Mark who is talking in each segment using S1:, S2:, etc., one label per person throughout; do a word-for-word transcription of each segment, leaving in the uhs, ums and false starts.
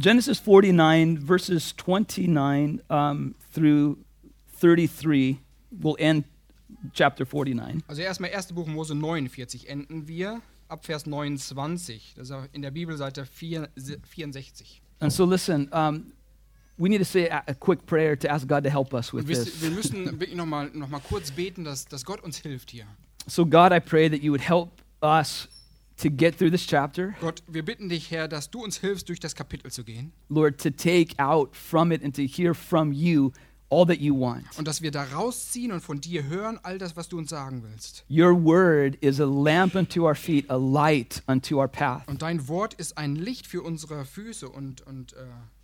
S1: Genesis forty-nine, verses twenty-nine um, through thirty-three, will end chapter forty-nine.
S2: Also erstmal erste Buch Mose neunundvierzig enden wir ab Vers neunundzwanzig. Das ist in der Bibelseite vierundsechzig.
S1: And so listen, um, we need to say a, a quick prayer to ask God to help us with
S2: Und wisst,
S1: this.
S2: wir müssen wirklich nochmal noch mal kurz beten, dass, dass Gott uns hilft hier.
S1: So God, I pray that you would help us to get through this chapter.
S2: Gott, wir bitten dich, Herr, dass du uns hilfst, durch das Kapitel zu gehen.
S1: Lord, to take out from it and to hear from you all that you want.
S2: Und dass wir da rausziehen und von dir hören, all das, was du uns sagen willst.
S1: Your word is a lamp unto our feet, a light unto our path.
S2: Und dein Wort ist ein Licht für unsere Füße und, und äh,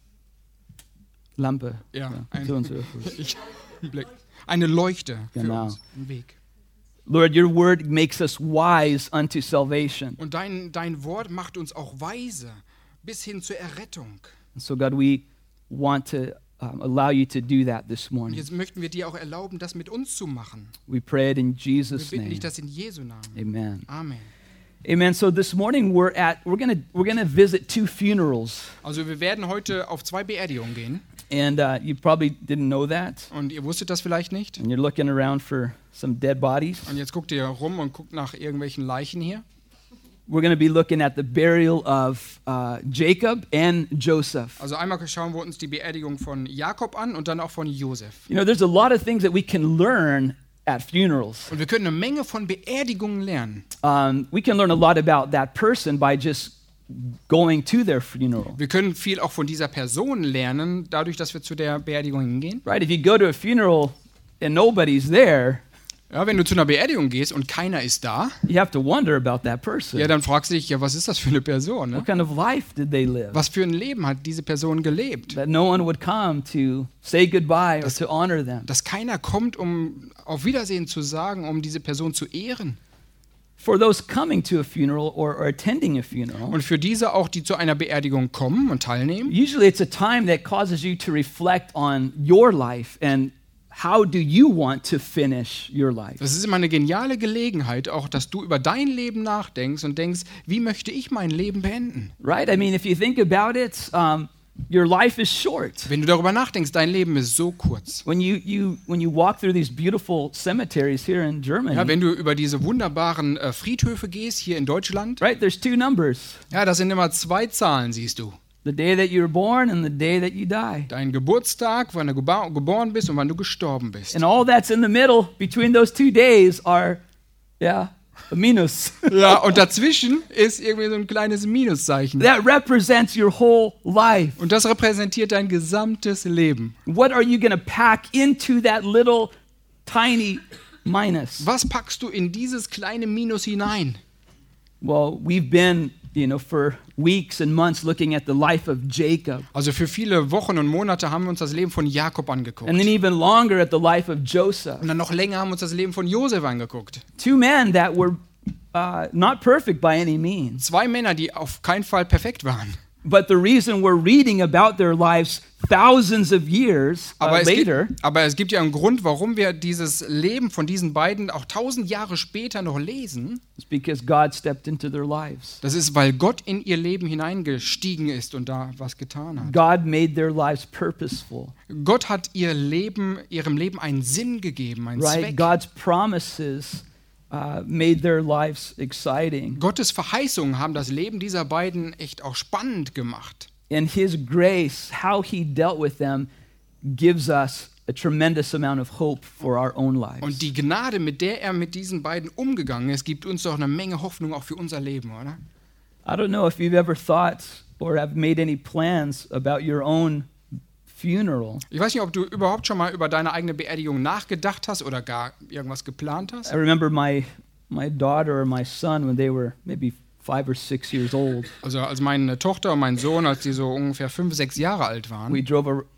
S1: Lampe.
S2: ja, ein,
S1: Für unsere Füße.
S2: ich, Blick. Eine Leuchte für
S1: Genau.
S2: uns, ein Weg.
S1: Lord, your word makes us wise unto salvation.
S2: Und dein, dein Wort macht uns auch weise bis hin zur Errettung.
S1: And so God, we want to um, allow you to do that this
S2: Und
S1: morning.
S2: jetzt möchten wir dir auch erlauben, das mit uns zu machen.
S1: We pray it in
S2: Wir
S1: Jesus'
S2: bitten
S1: name.
S2: dich das in Jesu Namen.
S1: Amen.
S2: Amen.
S1: Amen. So this morning we're at we're gonna we're gonna visit two funerals,
S2: Also wir werden heute auf zwei Beerdigungen gehen.
S1: and uh, you probably didn't know that,
S2: Und ihr wusstet das vielleicht nicht.
S1: and you're looking around for some dead bodies.
S2: Und jetzt guckt ihr rum und guckt nach irgendwelchen Leichen hier.
S1: We're gonna be looking at the burial of uh, Jacob and Joseph.
S2: Also einmal schauen wir uns die Beerdigung von Jakob an und dann auch von Josef.
S1: You know, there's a lot of things that we can learn at funerals.
S2: Und wir können eine Menge von Beerdigungen lernen.
S1: Um, we can learn a lot about that person by just going to their funeral.
S2: Wir können viel auch von dieser Person lernen, dadurch, dass wir zu der Beerdigung hingehen.
S1: Right? If you go to a funeral and nobody's there,
S2: Ja, wenn du zu einer Beerdigung gehst und keiner ist da,
S1: you have to wonder about that person.
S2: ja, dann fragst du dich, ja, was ist das für eine Person? Ne?
S1: What kind of life did they live?
S2: Was für ein Leben hat diese Person gelebt?
S1: That no one would come to say goodbye or to honor them.
S2: Dass keiner kommt, um auf Wiedersehen zu sagen, um diese Person zu ehren.
S1: For those coming to a funeral or, or attending a funeral,
S2: Und für diese auch, die zu einer Beerdigung kommen und teilnehmen,
S1: usually it's a time that causes you to reflect on your life and how do you want to finish your life.
S2: das ist immer eine geniale Gelegenheit, auch dass du über dein Leben nachdenkst und denkst, wie möchte ich mein Leben beenden?
S1: Right? I mean, if you think about it, um, your life is short.
S2: Wenn du darüber nachdenkst, dein Leben ist so kurz.
S1: When you, you, when you walk through these beautiful cemeteries here in Germany,
S2: Ja, wenn du über diese wunderbaren äh, Friedhöfe gehst hier in Deutschland,
S1: right, there's two numbers.
S2: ja, das sind immer zwei Zahlen, siehst du.
S1: The day that you were born and the day that you die.
S2: Dein Geburtstag, wann du geba- geboren bist und wann du gestorben bist.
S1: And all that's in the middle between those two days are, yeah, a minus.
S2: Ja, und dazwischen ist irgendwie so ein kleines Minuszeichen.
S1: That represents your whole life.
S2: Und das repräsentiert dein gesamtes Leben.
S1: What are you going to pack into that little tiny minus?
S2: Was packst du in dieses kleine Minus hinein?
S1: Well, we've been, you know, for weeks and months looking at the life of Jacob.
S2: Also für viele Wochen und Monate haben wir uns das Leben von Jakob angeguckt.
S1: And then even longer at the life of Joseph.
S2: Und dann noch länger haben wir uns das Leben von Josef angeguckt.
S1: Two men that were uh, not perfect by any means.
S2: Zwei Männer, die auf keinen Fall perfekt waren.
S1: But the reason we're reading about their lives thousands of years uh,
S2: Aber es,
S1: later
S2: gibt, aber es gibt ja einen Grund, warum wir dieses Leben von diesen beiden auch tausend Jahre später noch lesen.
S1: is because God stepped into their lives.
S2: Das ist, weil Gott in ihr Leben hineingestiegen ist und da was getan hat.
S1: God made their lives purposeful.
S2: Gott hat ihr Leben, ihrem Leben einen Sinn gegeben, einen
S1: Right?
S2: Zweck.
S1: God's promises uh, made their lives exciting.
S2: Gottes Verheißungen haben das Leben dieser beiden echt auch spannend gemacht.
S1: And his grace, how he dealt with them, gives us a tremendous amount of hope for our own lives.
S2: Und die Gnade, mit der er mit diesen beiden umgegangen ist, gibt uns doch eine Menge Hoffnung auch für unser Leben, oder?
S1: I don't know if you've ever thought or have made any plans about your own funeral.
S2: Ich weiß nicht, ob du überhaupt schon mal über deine eigene Beerdigung nachgedacht hast oder gar irgendwas geplant hast.
S1: I remember my my daughter or my son when they were maybe five or six years old.
S2: Also als meine Tochter und mein Sohn, als die so ungefähr fünf, sechs Jahre alt waren,
S1: We drove a,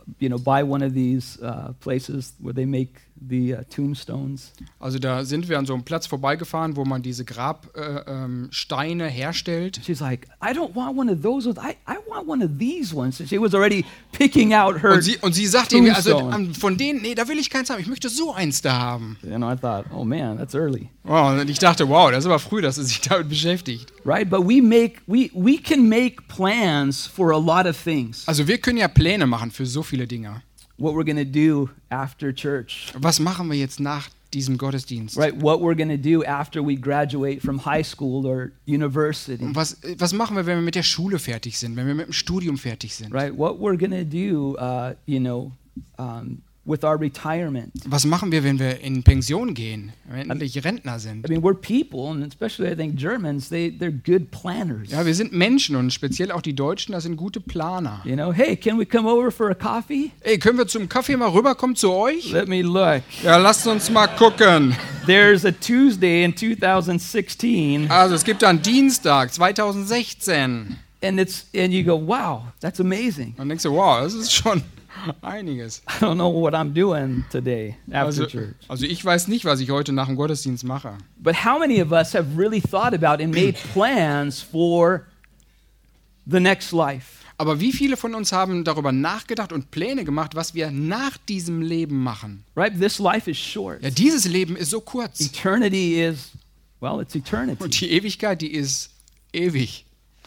S1: you know, by one of these uh, places where they make the uh, tombstones.
S2: Also da sind wir an so einem Platz vorbeigefahren, wo man diese Grabsteine äh, ähm, Steine herstellt.
S1: She's like, I don't want one of those. I, I want one of these ones. So she was already picking out her
S2: Und sie, und sie sagte mir, also
S1: tombstone.
S2: ähm, von denen, nee, da will ich keins haben, ich möchte so eins da haben.
S1: And I thought, oh man, that's early.
S2: Wow, und ich dachte, wow, das ist aber früh, dass sie sich damit beschäftigt.
S1: Right? But we make we we can make plans for a lot of things.
S2: Also wir können ja Pläne machen für so viele Dinge.
S1: What we're going to do after church.
S2: Was machen wir jetzt nach diesem Gottesdienst?
S1: Right? What we're going to do after we graduate from high school or university.
S2: Und was, was machen wir, wenn wir mit der Schule fertig sind, wenn wir mit dem Studium fertig sind?
S1: Right? What we're going to do, uh, you know, um, with our retirement.
S2: Was machen wir, wenn wir in Pension gehen, wenn wir endlich Rentner sind?
S1: I mean, we're people, and especially I think Germans, they, they're good planners.
S2: Ja, wir sind Menschen und speziell auch die Deutschen, das sind gute Planer.
S1: You know, hey, can we come over for a coffee?
S2: Ey, können wir zum Kaffee mal rüberkommen zu euch?
S1: Let me look.
S2: Ja, lasst uns mal gucken.
S1: There's a Tuesday in two thousand sixteen,
S2: Also es gibt dann Dienstag zwanzig sechzehn.
S1: and it's and you go, wow, that's amazing.
S2: Dann denkst du, wow, das ist schon einiges.
S1: I don't know what I'm doing today after
S2: Also,
S1: church.
S2: also ich weiß nicht, was ich heute nach dem Gottesdienst mache.
S1: But how many of us have really thought about and made plans for the next life?
S2: Aber wie viele von uns haben darüber nachgedacht und Pläne gemacht, was wir nach diesem Leben machen?
S1: Right? This life is short.
S2: Ja, dieses Leben ist so kurz.
S1: Eternity is, well, it's eternity.
S2: Und die Ewigkeit, die ist ewig.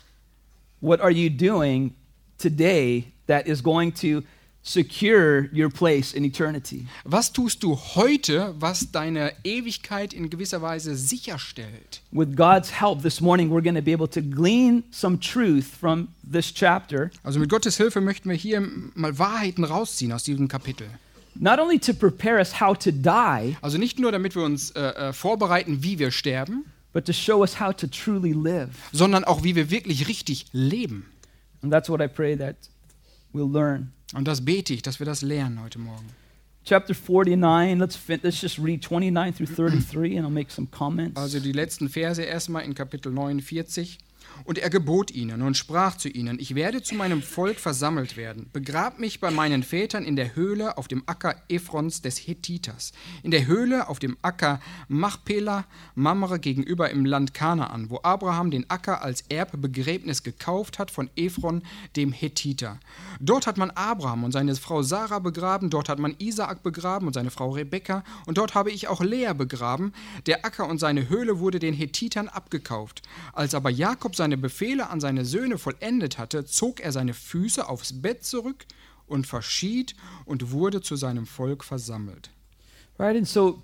S1: What are you doing today that is going to secure your place in eternity?
S2: Was tust du heute, was deine Ewigkeit in gewisser Weise sicherstellt?
S1: With God's help this morning, we're going to be able to glean some truth from this chapter,
S2: Also mit Gottes Hilfe möchten wir hier mal Wahrheiten rausziehen aus diesem Kapitel.
S1: not only to prepare us how to die,
S2: Also nicht nur, damit wir uns äh, äh, vorbereiten, wie wir sterben,
S1: but to show us how to truly live.
S2: sondern auch, wie wir wirklich richtig leben.
S1: And that's what I pray that we'll learn.
S2: Und das bete ich, dass wir das lernen heute Morgen.
S1: Chapter forty-nine, let's, fin- let's just read twenty-nine through thirty-three, and I'll make some comments.
S2: Also die letzten Verse erstmal in Kapitel neunundvierzig. Und er gebot ihnen und sprach zu ihnen, ich werde zu meinem Volk versammelt werden. Begrab mich bei meinen Vätern in der Höhle auf dem Acker Ephrons des Hethiters, in der Höhle auf dem Acker Machpela, Mamre gegenüber im Land Kanaan, wo Abraham den Acker als Erbbegräbnis gekauft hat von Ephron, dem Hethiter. Dort hat man Abraham und seine Frau Sarah begraben, dort hat man Isaak begraben und seine Frau Rebekka, und dort habe ich auch Lea begraben. Der Acker und seine Höhle wurde den Hethitern abgekauft. Als aber Jakob seine Befehle an seine Söhne vollendet hatte, zog er seine Füße aufs Bett zurück und verschied und wurde zu seinem Volk versammelt.
S1: Right, and so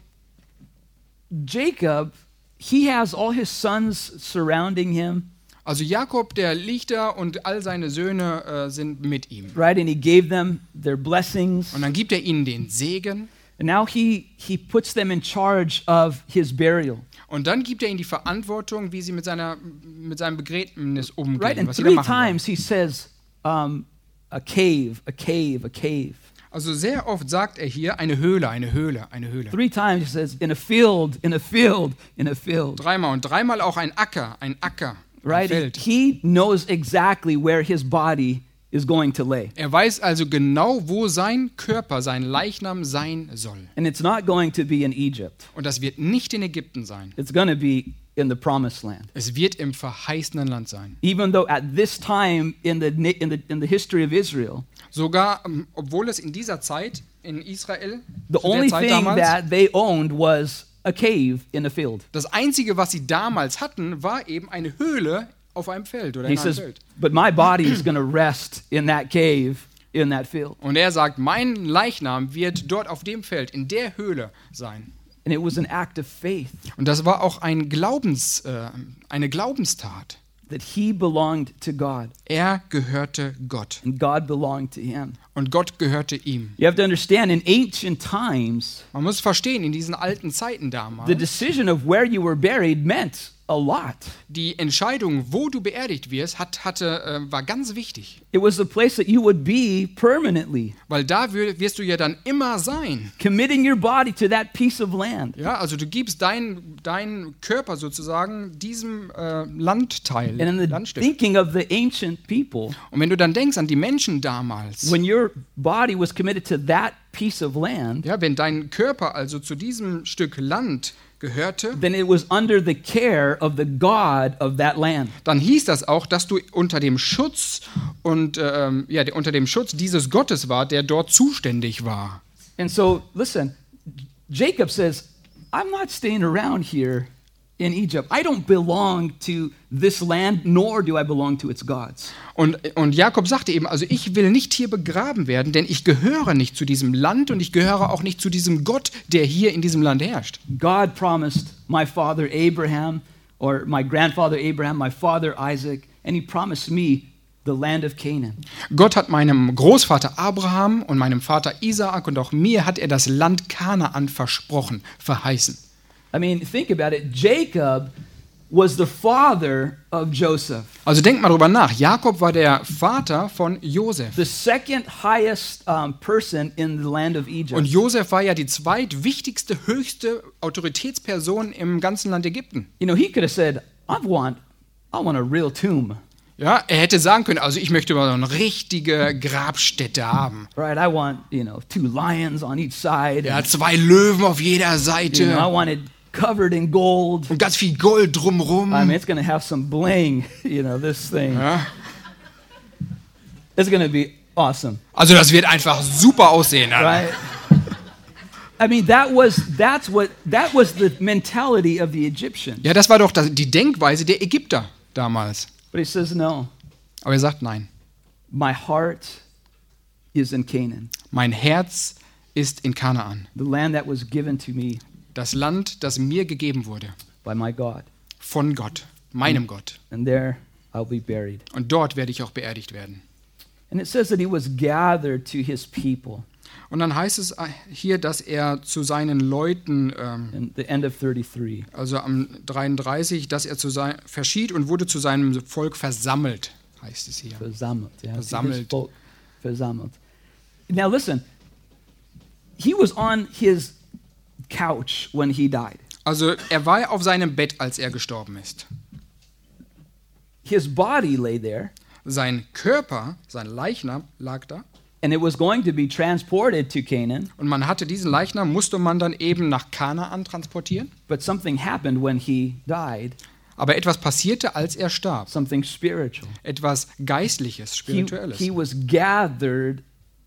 S1: Jacob, he has all his sons surrounding him,
S2: Also Jakob, der liegt da und all seine Söhne äh, sind mit ihm.
S1: right, and he gave them their blessings.
S2: Und dann gibt er ihnen den Segen
S1: And now he, he puts them in charge of his burial.
S2: und dann gibt er ihnen die Verantwortung, wie sie mit, seiner, mit seinem Begräbnis umgehen,
S1: Right, and
S2: was sie da
S1: three
S2: machen wollen.
S1: times he says, um, a cave, a cave, a cave.
S2: Also sehr oft sagt er hier eine Höhle, eine Höhle, eine Höhle.
S1: Three times he says, in a field, in a field, in a field.
S2: Dreimal und dreimal auch ein Acker, ein Acker, ein
S1: Right?
S2: Feld.
S1: He knows exactly where his body is going to lay.
S2: Er weiß also genau, wo sein Körper, sein Leichnam sein soll.
S1: And it's not going to be in Egypt.
S2: Und das wird nicht in Ägypten sein.
S1: It's going to be in the promised land.
S2: Es wird im verheißenen Land sein.
S1: Even though at this time in the, in the, in the history of Israel,
S2: Sogar, ähm, obwohl es in dieser Zeit in Israel,
S1: the
S2: zu der
S1: only
S2: Zeit
S1: thing
S2: damals,
S1: that they owned was a cave in a field.
S2: das Einzige, was sie damals hatten, war eben eine Höhle auf einem Feld oder
S1: He
S2: in einem
S1: says,
S2: Feld.
S1: but my body is going to rest in that cave, in that field.
S2: Und er sagt, mein Leichnam wird dort auf dem Feld, in der Höhle sein.
S1: And it was an act of faith
S2: Und das war auch ein Glaubens, äh, eine Glaubenstat.
S1: that he belonged to God
S2: Er gehörte Gott
S1: and God belonged to him.
S2: und Gott gehörte ihm.
S1: You have to understand, in ancient times,
S2: Man muss verstehen, in diesen alten Zeiten
S1: the
S2: damals,
S1: decision of where you were buried meant a lot.
S2: Die Entscheidung, wo du beerdigt wirst, hat, hatte, äh, war ganz wichtig.
S1: It was the place that you would be permanently,
S2: Weil da wir, wirst du ja dann immer sein.
S1: committing your body to that piece of land.
S2: Ja, also du gibst deinen dein Körper sozusagen diesem äh, Landteil,
S1: And in the
S2: Landstück.
S1: thinking of the ancient people,
S2: Und wenn du dann denkst an die Menschen damals,
S1: when your body was committed to that piece of land,
S2: ja, wenn dein Körper also zu diesem Stück Land gehörte,
S1: then it was under the care of the God of that land.
S2: dann hieß das auch, dass du unter dem Schutz und ähm, ja, unter dem Schutz dieses Gottes war, der dort zuständig war.
S1: And so, listen, Jacob says, I'm not staying around here in Egypt. I don't belong to this land, nor do I belong to its gods.
S2: Und, und Jakob sagte eben, also ich will nicht hier begraben werden, denn ich gehöre nicht zu diesem Land und ich gehöre auch nicht zu diesem Gott, der hier in diesem Land herrscht.
S1: God promised my father Abraham, or my grandfather Abraham, my father Isaac, and he promised me the land of Canaan.
S2: Gott hat meinem Großvater Abraham und meinem Vater Isaak und auch mir hat er das Land Kanaan versprochen, verheißen.
S1: I mean, think about it. Jacob was the father of Joseph,
S2: Also denkt mal drüber nach. Jakob war der Vater von Josef.
S1: the second highest um, person in the land of Egypt.
S2: Und Josef war ja die zweitwichtigste, höchste Autoritätsperson im ganzen Land Ägypten.
S1: You know, he could have said, I want, I want a real tomb.
S2: Ja, er hätte sagen können, also ich möchte mal so eine richtige Grabstätte haben.
S1: Right, I want, you know, two lions on each side.
S2: Ja,
S1: and,
S2: zwei Löwen auf jeder
S1: you know, I
S2: Seite
S1: want it covered in gold.
S2: und ganz viel Gold drumrum.
S1: I mean, it's going to have some bling, you know, this thing.
S2: Ja.
S1: It's going to be awesome,
S2: Also das wird einfach super aussehen. Ja.
S1: right? I mean, that was that's what that was the mentality of the Egyptians.
S2: Ja, das war doch das, die Denkweise der Ägypter damals.
S1: But he says, no,
S2: Aber er sagt, nein,
S1: my heart is in Canaan,
S2: mein Herz ist in Kanaan.
S1: the land that was given to me
S2: Das Land, das mir gegeben wurde
S1: by my God.
S2: von Gott, meinem Gott.
S1: And there I'll be buried.
S2: Und dort werde ich auch beerdigt werden.
S1: And it says that he was gathered to his people
S2: Und dann heißt es hier, dass er zu seinen Leuten, ähm,
S1: in the end of thirty-three.
S2: also am dreiunddreißig, dass er zu sein, verschied und wurde zu seinem Volk versammelt, heißt es hier.
S1: Versammelt, yeah, to his
S2: Versammelt.
S1: folk, versammelt. Now listen, he was on his couch when he died.
S2: Also er war auf seinem Bett, als er gestorben ist.
S1: His body lay there,
S2: Sein Körper, sein Leichnam lag da.
S1: and it was going to be transported to Canaan,
S2: Und man hatte diesen Leichnam, musste man dann eben nach Kanaan transportieren.
S1: but something happened when he died,
S2: Aber etwas passierte, als er starb.
S1: something spiritual.
S2: Etwas Geistliches,
S1: He,
S2: Spirituelles.
S1: he was gathered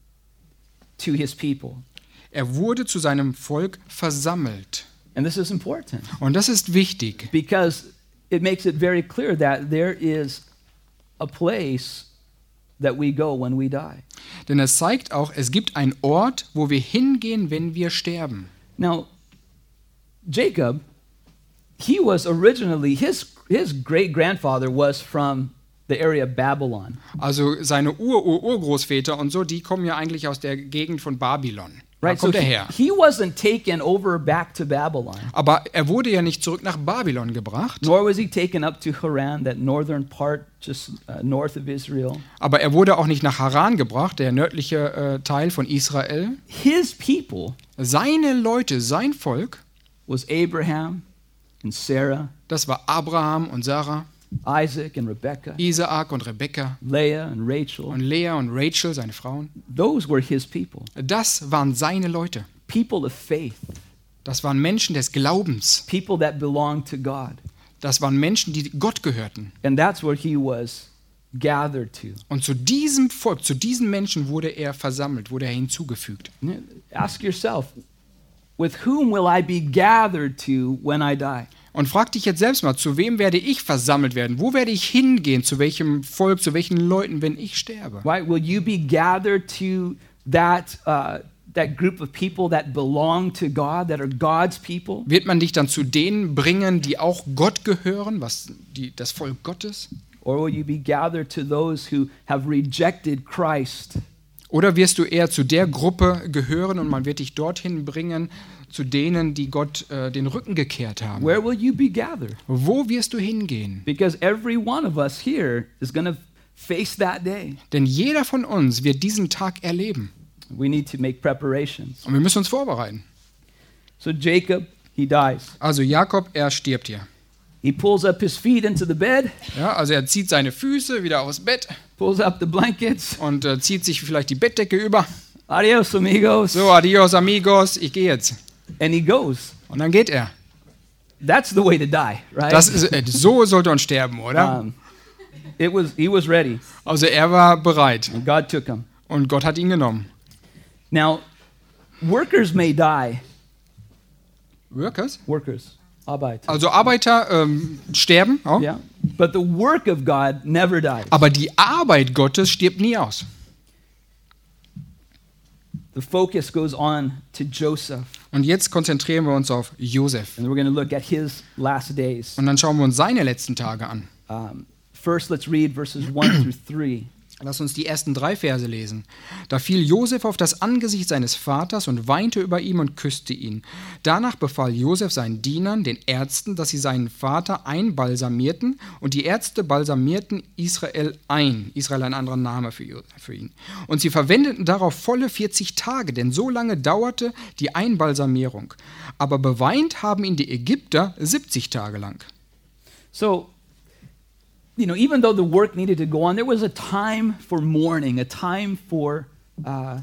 S1: to his people.
S2: Er wurde zu seinem Volk versammelt.
S1: And this is important
S2: Und das ist wichtig,
S1: because it makes it very clear that there is a place that we go when we die.
S2: denn es zeigt auch, es gibt einen Ort, wo wir hingehen, wenn wir sterben.
S1: Now, Jacob, he was originally, his, his great grandfather was from the area of Babylon.
S2: Also seine Ur-Ur-Urgroßväter und so, die kommen ja eigentlich aus der Gegend von Babylon. Da
S1: Right? So
S2: kommt er
S1: he,
S2: her.
S1: he wasn't taken over back to Babylon,
S2: Aber er wurde ja nicht zurück nach Babylon gebracht,
S1: nor was he taken up to Haran, that northern part just uh, north of Israel.
S2: aber er wurde auch nicht nach Haran gebracht, der nördliche äh, Teil von Israel.
S1: His people
S2: Seine Leute, sein Volk,
S1: was Abraham and Sarah,
S2: das war Abraham und Sarah,
S1: Isaac and Rebekah,
S2: Isaak und Rebekka
S1: Leah and Rachel.
S2: und Lea und Rachel, seine Frauen.
S1: Those were his people,
S2: Das waren seine Leute.
S1: people of faith,
S2: Das waren Menschen des Glaubens.
S1: people that belonged to God.
S2: Das waren Menschen, die Gott gehörten.
S1: And that's where he was gathered to.
S2: Und zu diesem Volk, zu diesen Menschen wurde er versammelt, wurde er hinzugefügt.
S1: Ask yourself, with whom will I be gathered to when I die?
S2: Und frag dich jetzt selbst mal, zu wem werde ich versammelt werden? Wo werde ich hingehen? Zu welchem Volk, zu welchen Leuten, wenn ich sterbe?
S1: Right? Will you be gathered to that uh, that group of people that belong to God, that are God's people?
S2: Wird man dich dann zu denen bringen, die auch Gott gehören, was die, das Volk Gottes?
S1: Or will you be gathered to those who have rejected Christ?
S2: Oder wirst du eher zu der Gruppe gehören und man wird dich dorthin bringen, zu denen, die Gott äh, den Rücken gekehrt haben?
S1: Where will you be gathered?
S2: Wo wirst du hingehen?
S1: Because every one of us here is going to face that day.
S2: Denn jeder von uns wird diesen Tag erleben.
S1: We need to make preparations.
S2: Und wir müssen uns vorbereiten.
S1: So Jacob, he dies.
S2: Also Jakob, er stirbt hier.
S1: He pulls up his feet into the bed,
S2: Ja, also er zieht seine Füße wieder aufs Bett
S1: pulls up the blankets.
S2: und äh, zieht sich vielleicht die Bettdecke über.
S1: Adios, amigos.
S2: So, adios amigos, ich gehe jetzt.
S1: And he goes.
S2: Und dann geht er.
S1: That's the way to die, right?
S2: Das ist, äh, so sollte man sterben, oder?
S1: Um, it was, he was ready,
S2: Also er war bereit
S1: and God took him.
S2: und Gott hat ihn genommen.
S1: Now, workers may die.
S2: Workers?
S1: Workers, Arbeiter.
S2: Also Arbeiter ähm, sterben, auch.
S1: Yeah. But the work of God never dies.
S2: Aber die Arbeit Gottes stirbt nie aus.
S1: The focus goes on to Joseph,
S2: Und jetzt konzentrieren wir uns auf Josef.
S1: and we're going to look at his last days.
S2: Und dann schauen wir uns seine letzten Tage an.
S1: Um, first, let's read verses one through three.
S2: Lass uns die ersten drei Verse lesen. Da fiel Josef auf das Angesicht seines Vaters und weinte über ihm und küsste ihn. Danach befahl Josef seinen Dienern, den Ärzten, dass sie seinen Vater einbalsamierten, und die Ärzte balsamierten Israel ein. Israel ein anderer Name für, Jo- für ihn. Und sie verwendeten darauf volle vierzig Tage, denn so lange dauerte die Einbalsamierung. Aber beweint haben ihn die Ägypter siebzig Tage lang.
S1: So, you know, even though the work needed to go on, there was a time for mourning, a time for uh,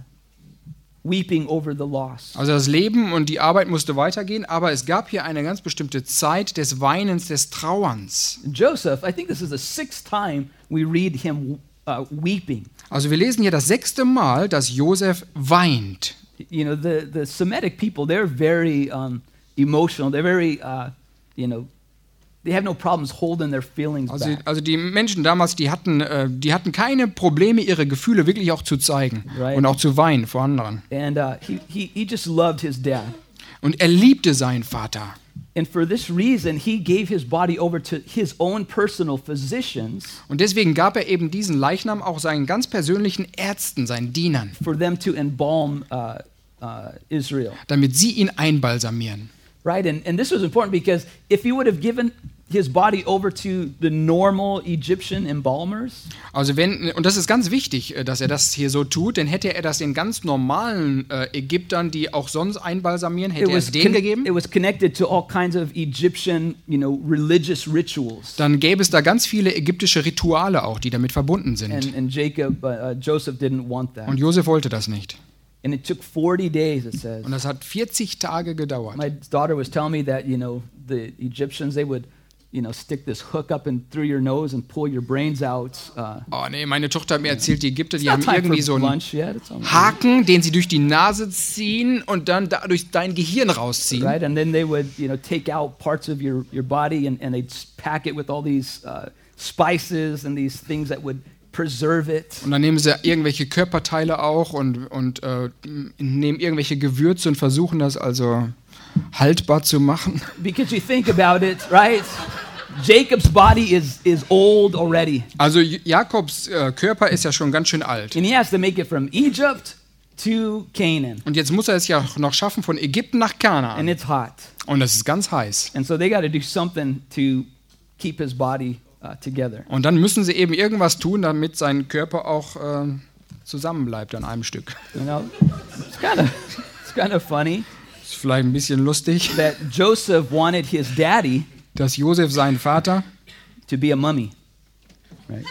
S1: weeping over the loss.
S2: Also das Leben und die Arbeit musste weitergehen, aber es gab hier eine ganz bestimmte Zeit des Weinens, des Trauerns.
S1: Joseph, I think this is the sixth time we read him uh, weeping.
S2: Also wir lesen hier das sechste Mal, dass Josef weint.
S1: You know, the, the Semitic people, they're very um, emotional. They're very, uh, you know, they have no problems holding their feelings
S2: Also,
S1: back.
S2: also die Menschen damals, die hatten, äh, die hatten keine Probleme, ihre Gefühle wirklich auch zu zeigen
S1: Right.
S2: und auch zu weinen vor anderen.
S1: And uh, he, he, he just loved his dad.
S2: Und er liebte seinen Vater.
S1: And for this reason, he gave his body over to his own personal physicians
S2: Und deswegen gab er eben diesen Leichnam auch seinen ganz persönlichen Ärzten, seinen Dienern,
S1: for them to embalm uh, uh, Israel.
S2: damit sie ihn einbalsamieren.
S1: Right? And, and this was important because if he would have given his body over to the normal Egyptian embalmers,
S2: Also wenn, und das ist ganz wichtig, äh, dass er das hier so tut, denn hätte er das den ganz normalen äh, Ägyptern, die auch sonst einbalsamieren, hätte
S1: it
S2: er
S1: was,
S2: es denen
S1: con-
S2: gegeben,
S1: it was connected to all kinds of Egyptian, you know, religious rituals.
S2: dann gäbe es da ganz viele ägyptische Rituale auch, die damit verbunden sind.
S1: And, and Jacob, uh, uh, Joseph didn't want that.
S2: Und Josef wollte das nicht.
S1: And it took forty days, it says.
S2: Und das hat vierzig Tage gedauert.
S1: My daughter was telling me that, you know, the Egyptians, they would, you know, stick this hook up and through your nose and pull your brains out. Uh,
S2: Oh nee, meine Tochter hat mir erzählt, die Ägypter,
S1: it's
S2: die
S1: not
S2: haben
S1: time
S2: irgendwie so
S1: for
S2: einen
S1: lunch yet. It's almost
S2: Haken, den sie durch die Nase ziehen und dann dadurch dein Gehirn rausziehen.
S1: right? And then they would, you know, take out parts of your, your body and, and they'd pack it with all these uh, spices and these things that would preserve it.
S2: Und dann nehmen sie irgendwelche Körperteile auch und, und äh, nehmen irgendwelche Gewürze und versuchen das also haltbar zu machen.
S1: Because you think about it, right? Jacob's body is, is old already.
S2: Also J- Jakobs äh, Körper ist ja schon ganz schön alt.
S1: And he has to make it from Egypt to Canaan.
S2: Und jetzt muss er es ja noch schaffen von Ägypten nach
S1: And
S2: Kanaan.
S1: it's hot.
S2: Und es ist ganz heiß.
S1: And so they got to do something to keep his body uh, together.
S2: Und dann müssen sie eben irgendwas tun, damit sein Körper auch äh, zusammenbleibt an einem Stück.
S1: You know, it's kind of it's kind of funny
S2: Ist vielleicht ein bisschen lustig,
S1: that Joseph wanted his daddy
S2: dass Josef seinen Vater
S1: to be a mummy. Right?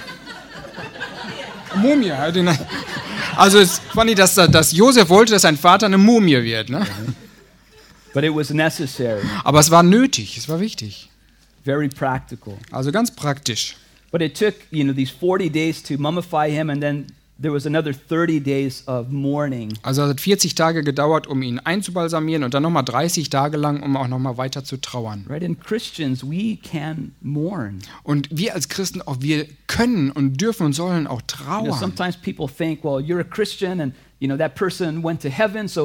S2: Mumie hat ihn, also es ist funny, dass, dass Josef wollte, dass sein Vater eine Mumie wird, ne?
S1: But it was necessary,
S2: Aber es war nötig, es war wichtig.
S1: very practical.
S2: Also ganz praktisch.
S1: But it took, you know, these forty days to mummify him, and then there was another thirty days of mourning.
S2: Also es hat vierzig Tage gedauert, um ihn einzubalsamieren und dann nochmal dreißig Tage lang, um auch nochmal weiter zu trauern.
S1: Right? And Christians, we can mourn.
S2: Und wir als Christen, auch wir können und dürfen und sollen auch
S1: You know,
S2: trauern.
S1: sometimes people think, well, you're a Christian, and you know that person went to heaven, so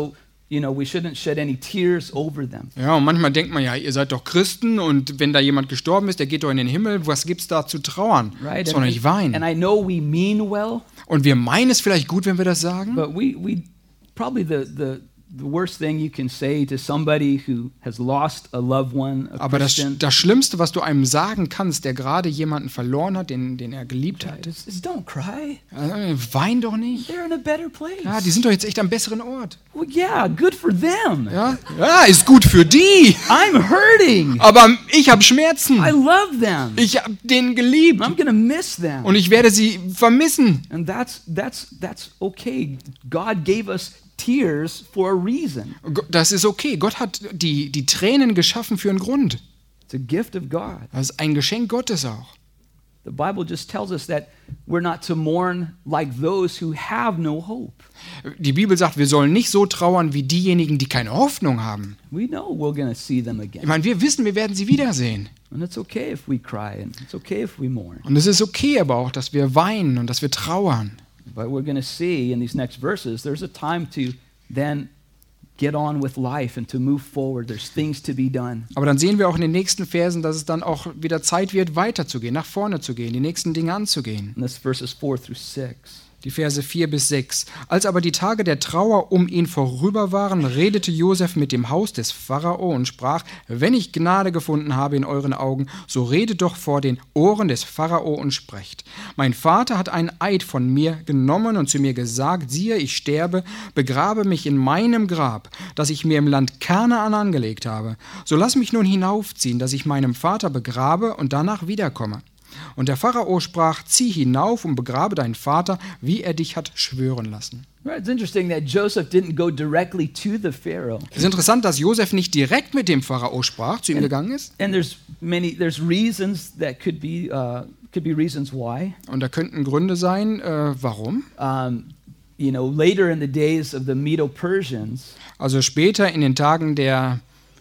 S1: you know, we shouldn't shed any tears over them.
S2: Ja, und manchmal denkt man ja, ihr seid doch Christen und wenn da jemand gestorben ist, der geht doch in den Himmel, was gibt's da zu trauern?
S1: Right?
S2: Soll
S1: And,
S2: nicht weinen.
S1: and I know we mean well,
S2: Und wir meinen es vielleicht gut, wenn wir das sagen,
S1: but we, we probably the, the, the worst thing you can say to somebody who has lost a loved one, a
S2: aber das,
S1: Christian,
S2: das Schlimmste, was du einem sagen kannst, der gerade jemanden verloren hat, den, den er geliebt hat,
S1: is, is don't cry.
S2: äh, wein doch nicht.
S1: They're in a better place.
S2: Ja, die sind doch jetzt echt am besseren Ort.
S1: Well, yeah, good for them.
S2: Ja, ja ist gut für die.
S1: I'm hurting.
S2: Aber ich habe Schmerzen.
S1: I love them.
S2: Ich habe den geliebt.
S1: I'm gonna miss them.
S2: Und ich werde sie vermissen.
S1: And that's that's that's okay. God gave us tears for a reason.
S2: Das ist okay. Gott hat die, die Tränen geschaffen für einen Grund.
S1: It's a gift of God.
S2: Das ist ein Geschenk Gottes auch.
S1: The Bible just tells us that we're not to mourn like those who have no hope.
S2: Die Bibel sagt, wir sollen nicht so trauern wie diejenigen, die keine Hoffnung haben.
S1: We know we're going to see them
S2: Ich
S1: again.
S2: meine, wir wissen, wir werden sie wiedersehen.
S1: And it's okay if we cry and it's okay if we mourn.
S2: Und es ist okay aber auch, dass wir weinen und dass wir trauern.
S1: But we're going to see in these next verses there's a time to then get on with life and to move forward. There's things to be done.
S2: Aber dann sehen wir auch in den nächsten Versen, dass es dann auch wieder Zeit wird, weiterzugehen, nach vorne zu gehen, die nächsten Dinge anzugehen.
S1: And that's verses four through six.
S2: Die Verse vier bis sechs. Als aber die Tage der Trauer um ihn vorüber waren, redete Josef mit dem Haus des Pharao und sprach: Wenn ich Gnade gefunden habe in euren Augen, so redet doch vor den Ohren des Pharao und sprecht. Mein Vater hat einen Eid von mir genommen und zu mir gesagt: Siehe, ich sterbe, begrabe mich in meinem Grab, das ich mir im Land Kanaan angelegt habe. So lass mich nun hinaufziehen, dass ich meinem Vater begrabe und danach wiederkomme. Und der Pharao sprach: Zieh hinauf und begrabe deinen Vater, wie er dich hat schwören lassen.
S1: Right, it's interesting that Joseph didn't go directly to the Pharaoh.
S2: Es ist interessant, dass Josef nicht direkt mit dem Pharao sprach, zu ihm gegangen ist.
S1: And there's many there's reasons that could be uh, could be reasons why.
S2: Und da könnten Gründe sein, äh, warum.
S1: Um, you know, later in the days of the Medo-Persians,
S2: Also später in den Tagen der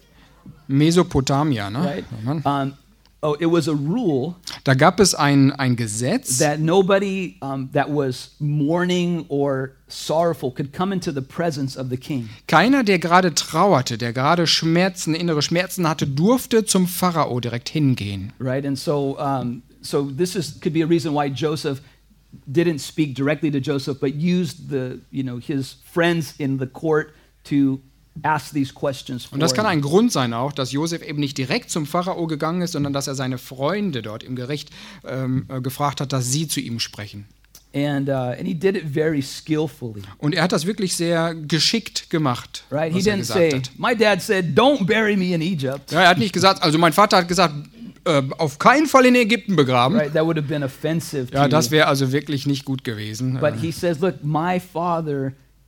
S2: Mesopotamier, ne?
S1: right? Um, oh, it was a rule
S2: Da gab es ein, ein Gesetz,
S1: that nobody um, that was mourning or sorrowful could come into the presence of the king.
S2: keiner, der gerade trauerte, der gerade Schmerzen, innere Schmerzen hatte, durfte zum Pharao direkt hingehen.
S1: Right, and so um, so this is could be a reason why Joseph didn't speak directly to Joseph, but used the you know his friends in the court to ask these questions for
S2: Und das kann
S1: him.
S2: ein Grund sein auch, dass Josef eben nicht direkt zum Pharao gegangen ist, sondern dass er seine Freunde dort im Gericht ähm, äh, gefragt hat, dass sie zu ihm sprechen.
S1: And uh, and he did it very skillfully.
S2: Und er hat das wirklich sehr geschickt gemacht,
S1: Right, he
S2: was er
S1: didn't
S2: gesagt
S1: say,
S2: hat.
S1: "My dad said, don't bury me in Egypt."
S2: Ja, er hat nicht gesagt, also mein Vater hat gesagt, äh, auf keinen Fall in Ägypten begraben.
S1: Right, that would have been offensive
S2: Ja,
S1: to
S2: das
S1: you.
S2: wäre also wirklich nicht gut gewesen.
S1: But
S2: Äh,
S1: he says, "Look, my father,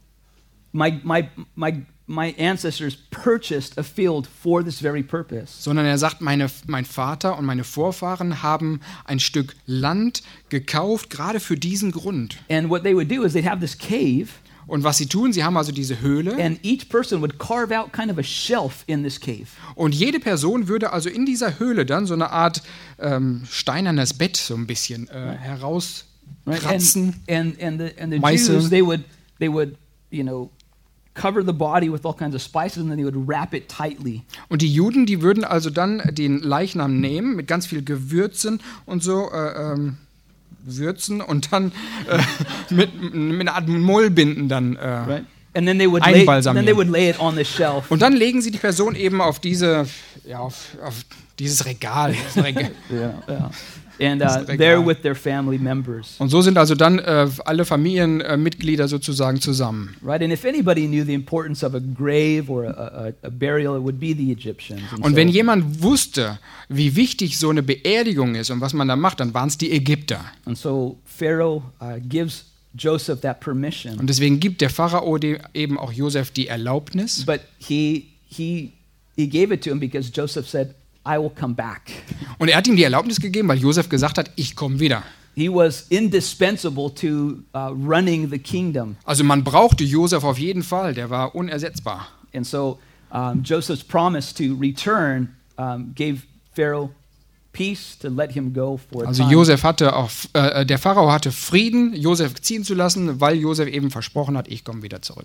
S1: my my my my ancestors purchased a field for this very purpose."
S2: Sondern er sagt, meine, mein Vater und meine Vorfahren haben ein Stück Land gekauft, gerade für diesen Grund.
S1: And what they would do is they'd have this cave,
S2: Und was sie tun, sie haben also diese Höhle
S1: and each person would carve out kind of a shelf in this cave.
S2: und jede Person würde also in dieser Höhle dann so eine Art ähm, steinernes Bett so ein bisschen äh, herauskratzen.
S1: And, and and the and the
S2: Meißeln.
S1: Jews, they would they would you know cover the body with all kinds of spices, and then they would wrap it tightly.
S2: Und die Juden, die würden also dann den Leichnam nehmen mit ganz viel Gewürzen und so äh, ähm, würzen und dann äh, mit, mit einer Art Mullbinden dann. Äh,
S1: Right. And then they would lay,
S2: Einbalsamieren.
S1: then they would lay it on the shelf.
S2: Und dann legen sie die Person eben auf diese, ja, auf, auf dieses Regal. Das Regal.
S1: Yeah, yeah. And
S2: Das
S1: uh,
S2: Regal.
S1: there with their family members.
S2: Und so sind also dann äh, alle Familienmitglieder sozusagen zusammen.
S1: Right, and if anybody knew the importance of a grave or a, a, a burial, it would be the Egyptians. And
S2: Und
S1: so-
S2: wenn jemand wusste, wie wichtig so eine Beerdigung ist und was man da macht, dann waren es die Ägypter.
S1: and so Pharaoh uh, gives Joseph that permission,
S2: Und deswegen gibt der Pharao dem eben auch Josef die Erlaubnis.
S1: but he he he gave it to him because Joseph said, "I will come back."
S2: Und er hat ihm die Erlaubnis gegeben, weil Josef gesagt hat, ich komme wieder.
S1: He was indispensable to uh, running the kingdom,
S2: Also man brauchte Josef auf jeden Fall, der war unersetzbar.
S1: and so um, Joseph's promise to return um, gave Pharaoh peace to let him go for a
S2: Also
S1: time.
S2: Josef hatte auch, äh, der Pharao hatte Frieden, Josef ziehen zu lassen, weil Josef eben versprochen hat, ich komme wieder zurück.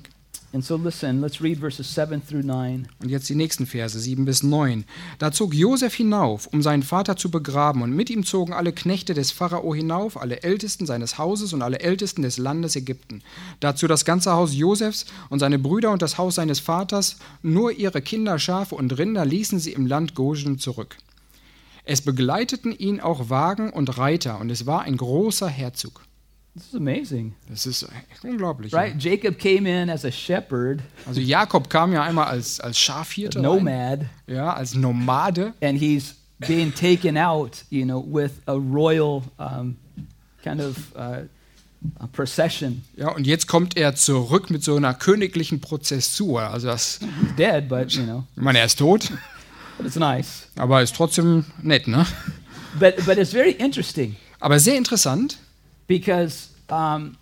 S1: And so listen, let's read verses seven through nine.
S2: Und jetzt die nächsten Verse, sieben bis neun. Da zog Josef hinauf, um seinen Vater zu begraben, und mit ihm zogen alle Knechte des Pharao hinauf, alle Ältesten seines Hauses und alle Ältesten des Landes Ägypten. Dazu das ganze Haus Josefs und seine Brüder und das Haus seines Vaters, nur ihre Kinder, Schafe und Rinder ließen sie im Land Goshen zurück. Es begleiteten ihn auch Wagen und Reiter, und es war ein großer Herzog.
S1: This is amazing,
S2: Das ist unglaublich.
S1: right?
S2: Ja.
S1: Jacob came in as a shepherd,
S2: Also Jakob kam ja einmal als, als Schafhirte
S1: a
S2: rein,
S1: nomad,
S2: ja, als Nomade.
S1: and he's being taken out, you know, with a royal um, kind of uh, a procession.
S2: Ja, und jetzt kommt er zurück mit so einer königlichen Prozessur. Also das,
S1: He's dead, but you know,
S2: ich meine, er ist tot,
S1: but it's nice.
S2: aber ist trotzdem nett, ne?
S1: But but it's very interesting
S2: Aber sehr interessant,
S1: because um,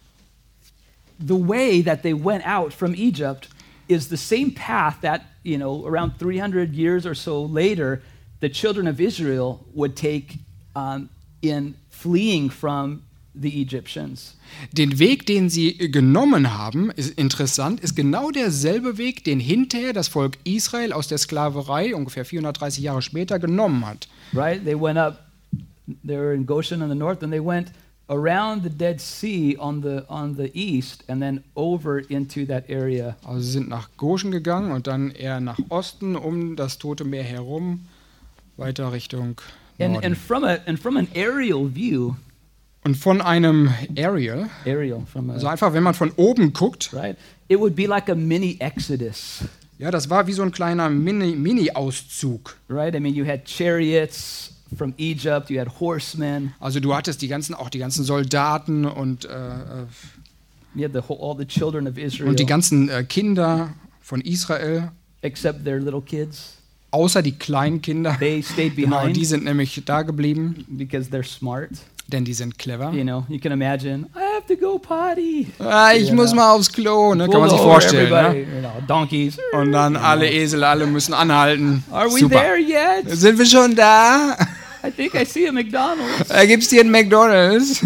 S1: the way that they went out from Egypt is the same path that, you know, around three hundred years or so later, the children of Israel would take um, in fleeing from the Egyptians.
S2: den Weg, den sie genommen haben, ist interessant, ist genau derselbe Weg, den hinterher das Volk Israel aus der Sklaverei ungefähr vierhundertdreißig Jahre später genommen hat.
S1: Right? They went up, they were in Goshen in the north, and they went around the Dead Sea on the on the east and then over into that area.
S2: Also sie sind nach Goshen gegangen und dann eher nach Osten, um das Tote Meer herum, weiter Richtung
S1: And
S2: Norden.
S1: and from a and from an aerial view,
S2: Und von einem Aerial,
S1: aerial from a,
S2: also einfach, wenn man von oben guckt,
S1: right? It would be like a mini Exodus,
S2: ja, das war wie so ein kleiner Mini- Mini-Auszug.
S1: right? I mean, you had chariots from Egypt, you had horsemen,
S2: Also du hattest die ganzen, auch die ganzen Soldaten und, äh, äh,
S1: you had the whole, all the children of Israel,
S2: und die ganzen äh, Kinder von Israel,
S1: except their little kids.
S2: außer die kleinen Kinder.
S1: They stayed
S2: Genau,
S1: behind
S2: die sind nämlich da geblieben,
S1: because they're smart.
S2: denn die sind clever.
S1: You know, you can imagine, I have to go potty.
S2: Ah, ich
S1: Ja.
S2: muss mal aufs Klo, ne? Kann
S1: Pull
S2: man sich
S1: over,
S2: vorstellen.
S1: everybody,
S2: Ne?
S1: you know, donkeys.
S2: Und dann alle Esel, alle müssen anhalten.
S1: Are we
S2: Super.
S1: there yet?
S2: Sind wir schon da?
S1: I think I see a McDonald's.
S2: Äh, Gibt's hier einen McDonald's?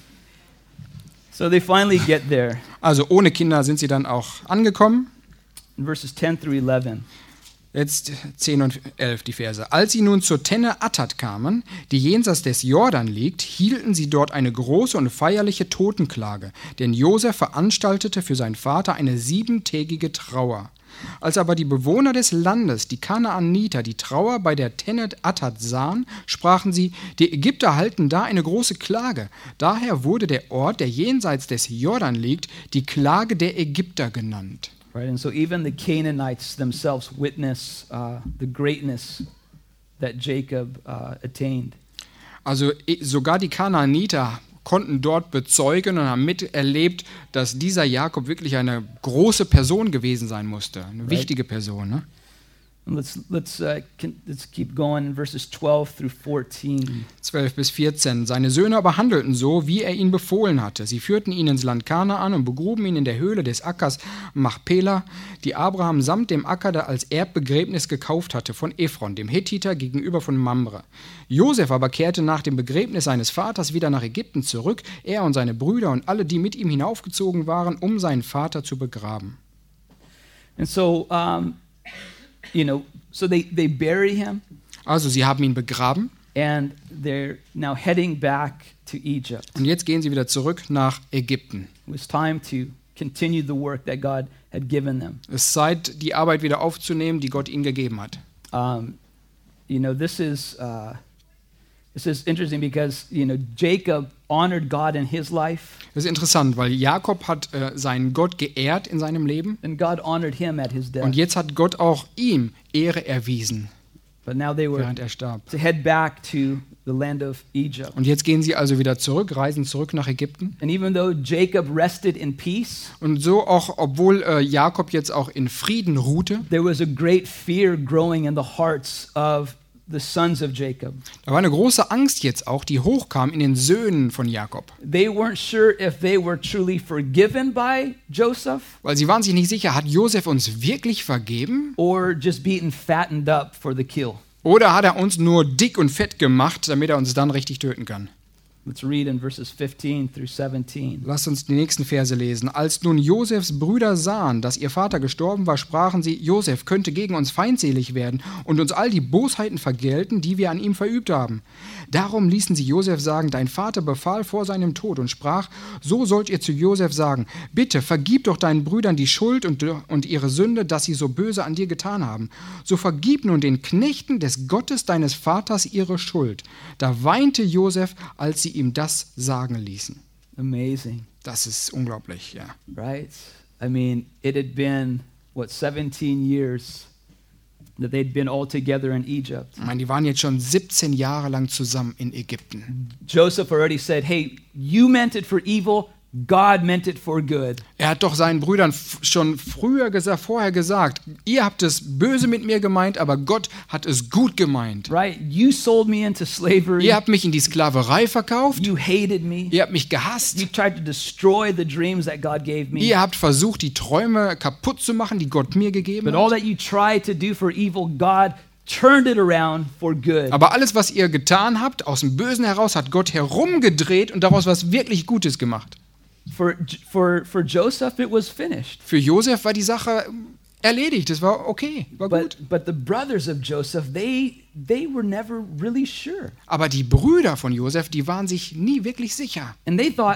S1: So they finally get there.
S2: Also ohne Kinder sind sie dann auch angekommen.
S1: In verses ten through eleven.
S2: Jetzt zehn und elf die Verse. Als sie nun zur Tenne Attat kamen, die jenseits des Jordan liegt, hielten sie dort eine große und feierliche Totenklage, denn Josef veranstaltete für seinen Vater eine siebentägige Trauer. Als aber die Bewohner des Landes, die Kanaaniter, die Trauer bei der Tenne Attat sahen, sprachen sie, die Ägypter halten da eine große Klage. Daher wurde der Ort, der jenseits des Jordan liegt, die Klage der Ägypter genannt.
S1: Right, and so even the Canaanites themselves witness uh, the greatness that Jacob uh, attained.
S2: Also i- sogar die Kanaaniter konnten dort bezeugen und haben miterlebt, dass dieser Jakob wirklich eine große Person gewesen sein musste, eine wichtige Person. Ne?
S1: And let's let's uh, can, let's keep going in verses twelve through fourteen.
S2: zwölf bis vierzehn. Seine Söhne aber handelten so, wie er ihnen befohlen hatte. Sie führten ihn ins Land Kanaan und begruben ihn in der Höhle des Ackers Machpela, die Abraham samt dem Acker da als Erbbegräbnis gekauft hatte von Ephron, dem Hethiter, gegenüber von Mamre. Josef aber kehrte nach dem Begräbnis seines Vaters wieder nach Ägypten zurück, er und seine Brüder und alle, die mit ihm hinaufgezogen waren, um seinen Vater zu begraben.
S1: And so um, you know, so they they bury him,
S2: Also sie haben ihn begraben
S1: and they're now heading back to Egypt.
S2: und jetzt gehen sie wieder zurück nach Ägypten.
S1: It was time to continue the work that God had given them.
S2: Es ist Zeit, die Arbeit wieder aufzunehmen, die Gott ihnen gegeben hat.
S1: Um, you know, this is uh, this is interesting because you know Jacob honored God in his life,
S2: Das ist interessant, weil Jakob hat äh, seinen Gott geehrt in seinem Leben
S1: and God honored him at his death.
S2: und jetzt hat Gott auch ihm Ehre erwiesen,
S1: But now they were
S2: während er starb.
S1: to head back to the land of Egypt.
S2: Und jetzt gehen sie also wieder zurück, reisen zurück nach Ägypten.
S1: And even though Jacob rested in peace,
S2: Und so auch, obwohl äh, Jakob jetzt auch in Frieden ruhte,
S1: there was a great fear growing in the hearts of the sons of Jacob.
S2: da war eine große Angst jetzt auch, die hochkam in den Söhnen von Jakob.
S1: They weren't sure if they were truly forgiven by Joseph
S2: Weil sie waren sich nicht sicher, hat Josef uns wirklich vergeben?
S1: or just beaten fattened up for the kill.
S2: Oder hat er uns nur dick und fett gemacht, damit er uns dann richtig töten kann?
S1: Let's read in verses fifteen through seventeen.
S2: Lasst uns die nächsten Verse lesen. Als nun Josefs Brüder sahen, dass ihr Vater gestorben war, sprachen sie, Josef könnte gegen uns feindselig werden und uns all die Bosheiten vergelten, die wir an ihm verübt haben. Darum ließen sie Josef sagen, dein Vater befahl vor seinem Tod und sprach, so sollt ihr zu Josef sagen, bitte vergib doch deinen Brüdern die Schuld und, und ihre Sünde, dass sie so böse an dir getan haben. So vergib nun den Knechten des Gottes deines Vaters ihre Schuld. Da weinte Josef, als sie ihm das sagen ließen.
S1: Amazing,
S2: Das ist unglaublich, ja.
S1: right? I mean, it had been, what, seventeen years that they'd been all together in Egypt.
S2: Ich meine, die waren jetzt schon siebzehn Jahre lang zusammen in Ägypten.
S1: Joseph already said, hey, you meant it for evil, God meant it for good.
S2: Er hat doch seinen Brüdern f- schon früher gesagt, vorher gesagt, ihr habt es böse mit mir gemeint, aber Gott hat es gut gemeint.
S1: Right? You sold me into slavery.
S2: Ihr habt mich in die Sklaverei verkauft,
S1: You hated me.
S2: ihr habt mich gehasst,
S1: You tried to destroy the dreams that God gave me.
S2: ihr habt versucht, die Träume kaputt zu machen, die Gott mir gegeben
S1: But all
S2: hat.
S1: that you tried to do for evil, God turned it around for good.
S2: Aber alles, was ihr getan habt, aus dem Bösen heraus, hat Gott herumgedreht und daraus was wirklich Gutes gemacht.
S1: For, for, for Joseph, it was finished.
S2: Für Josef war die Sache erledigt, es war okay, war gut.
S1: But, but the brothers of Joseph, they, they were never really sure.
S2: Aber die Brüder von Josef, die waren sich nie wirklich sicher.
S1: And they thought,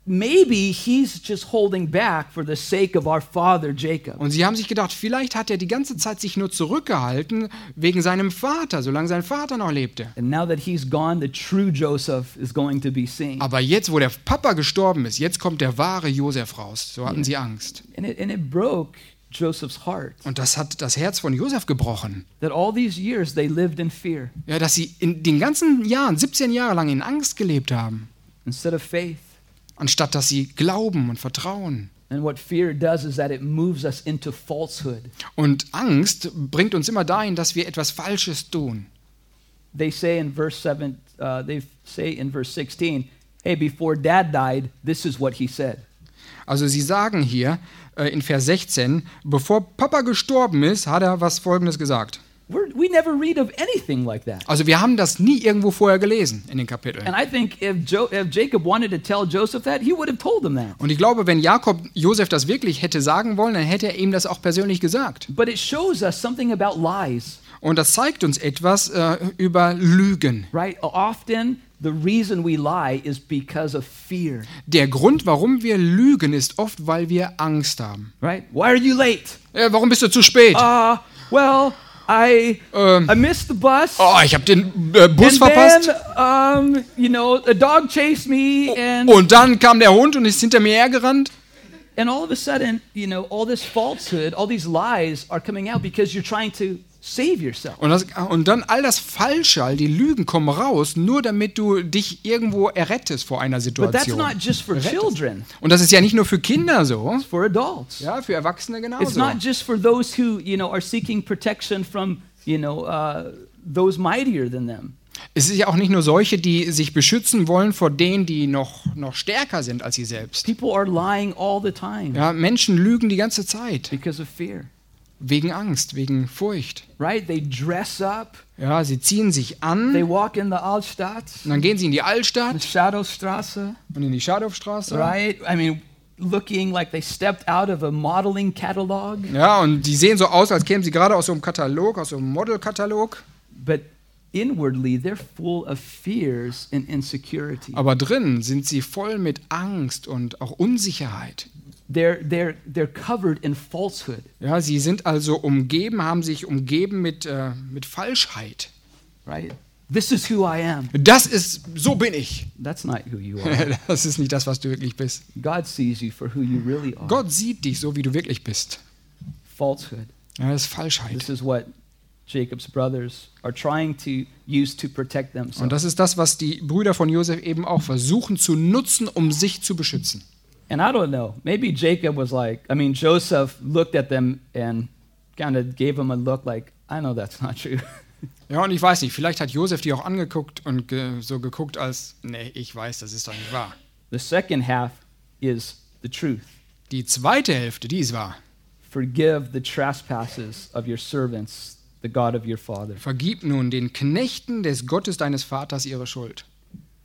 S1: maybe he's just holding back for the sake of our father Jacob.
S2: Und sie haben sich gedacht, vielleicht hat er die ganze Zeit sich nur zurückgehalten wegen seinem Vater, solange sein Vater noch lebte.
S1: And now that he's gone, the true Joseph is going to be seen.
S2: Aber jetzt, wo der Papa gestorben ist, jetzt kommt der wahre Josef raus. So hatten sie Angst.
S1: And it, and it broke Joseph's heart
S2: Und das hat das Herz von Josef gebrochen.
S1: that all these years they lived in fear
S2: Ja, dass sie in den ganzen Jahren, siebzehn Jahre lang in Angst gelebt haben,
S1: instead of faith.
S2: anstatt dass sie glauben und vertrauen.
S1: And what fear does is that it moves us into falsehood.
S2: Und Angst bringt uns immer dahin, dass wir etwas Falsches tun.
S1: They say in verse seven, uh, they say in verse sixteen, hey, before dad died, this is what he said.
S2: Also sie sagen hier äh, in Vers sechzehn, bevor Papa gestorben ist, hat er was Folgendes gesagt.
S1: We're, we never read of anything like that.
S2: Also wir haben das nie irgendwo vorher gelesen in den Kapiteln.
S1: And I think if, jo- if Jacob wanted to tell Joseph that, he would have told him that.
S2: Und ich glaube, wenn Jakob Josef das wirklich hätte sagen wollen, dann hätte er ihm das auch persönlich gesagt.
S1: But it shows us something about lies,
S2: Und das zeigt uns etwas äh, über Lügen.
S1: right? Often the reason we lie is because of fear,
S2: Der Grund, warum wir lügen, ist oft, weil wir Angst haben.
S1: right? Why are you late?
S2: Äh, warum bist du zu spät?
S1: Uh, well, I
S2: Ähm.
S1: I missed the bus.
S2: Oh, ich habe den äh, Bus
S1: and
S2: verpasst.
S1: then, um, you know, a dog chased me, and
S2: Und dann kam der Hund und ist hinter mir hergerannt.
S1: and all of a sudden, you know, all this falsehood, all these lies are coming out because you're trying to save yourself.
S2: Und, das, und dann all das Falsche, all die Lügen kommen raus, nur damit du dich irgendwo errettest vor einer
S1: But that's
S2: Situation.
S1: not just for children;
S2: Und das ist ja nicht nur für Kinder so,
S1: it's for adults.
S2: ja, für Erwachsene
S1: It's
S2: genauso.
S1: not just for those who, you know, are seeking protection from, you know, uh, those mightier than them.
S2: Es ist ja auch nicht nur solche, die sich beschützen wollen vor denen, die noch, noch stärker sind als sie selbst.
S1: People are lying all the time
S2: Ja, Menschen lügen die ganze Zeit,
S1: because of fear,
S2: wegen Angst, wegen Furcht.
S1: right? They dress up,
S2: Ja, sie ziehen sich
S1: they
S2: an,
S1: walk in the Altstadt,
S2: und dann gehen sie in die
S1: the
S2: Altstadt
S1: Shadowstraße,
S2: und in die Schadowstraße.
S1: right? I mean, looking like they stepped out of a modeling catalog,
S2: Ja, und die sehen so aus, als kämen sie gerade aus so einem Katalog, aus so einem Modelkatalog.
S1: but inwardly they're full of fears and insecurity.
S2: Aber drin sind sie voll mit Angst und auch Unsicherheit.
S1: They're, they're, they're covered in falsehood,
S2: Ja, sie sind also umgeben, haben sich umgeben mit, äh, mit Falschheit.
S1: right? This is who I am.
S2: Das ist, so bin ich.
S1: That's not who you are.
S2: Das ist nicht das, was du wirklich bist.
S1: God sees you for who you really are.
S2: Gott sieht dich so, wie du wirklich bist.
S1: Falsehood.
S2: Ja, das ist Falschheit.
S1: This is what Jacob's brothers are trying to use to protect
S2: Und
S1: themselves.
S2: das ist das, was die Brüder von Josef eben auch versuchen zu nutzen, um sich zu beschützen.
S1: And I don't know, maybe Jacob was like, I mean, Joseph looked at them and kind of gave him a look like, I know that's not true.
S2: Ja, und ich weiß nicht, vielleicht hat Josef die auch angeguckt und ge so geguckt als, nee, ich weiß, das ist doch nicht wahr.
S1: The second half is the truth.
S2: Die zweite Hälfte, die ist wahr.
S1: Forgive the trespasses of your servants, the God of your father.
S2: Vergib nun den Knechten des Gottes deines Vaters ihre Schuld.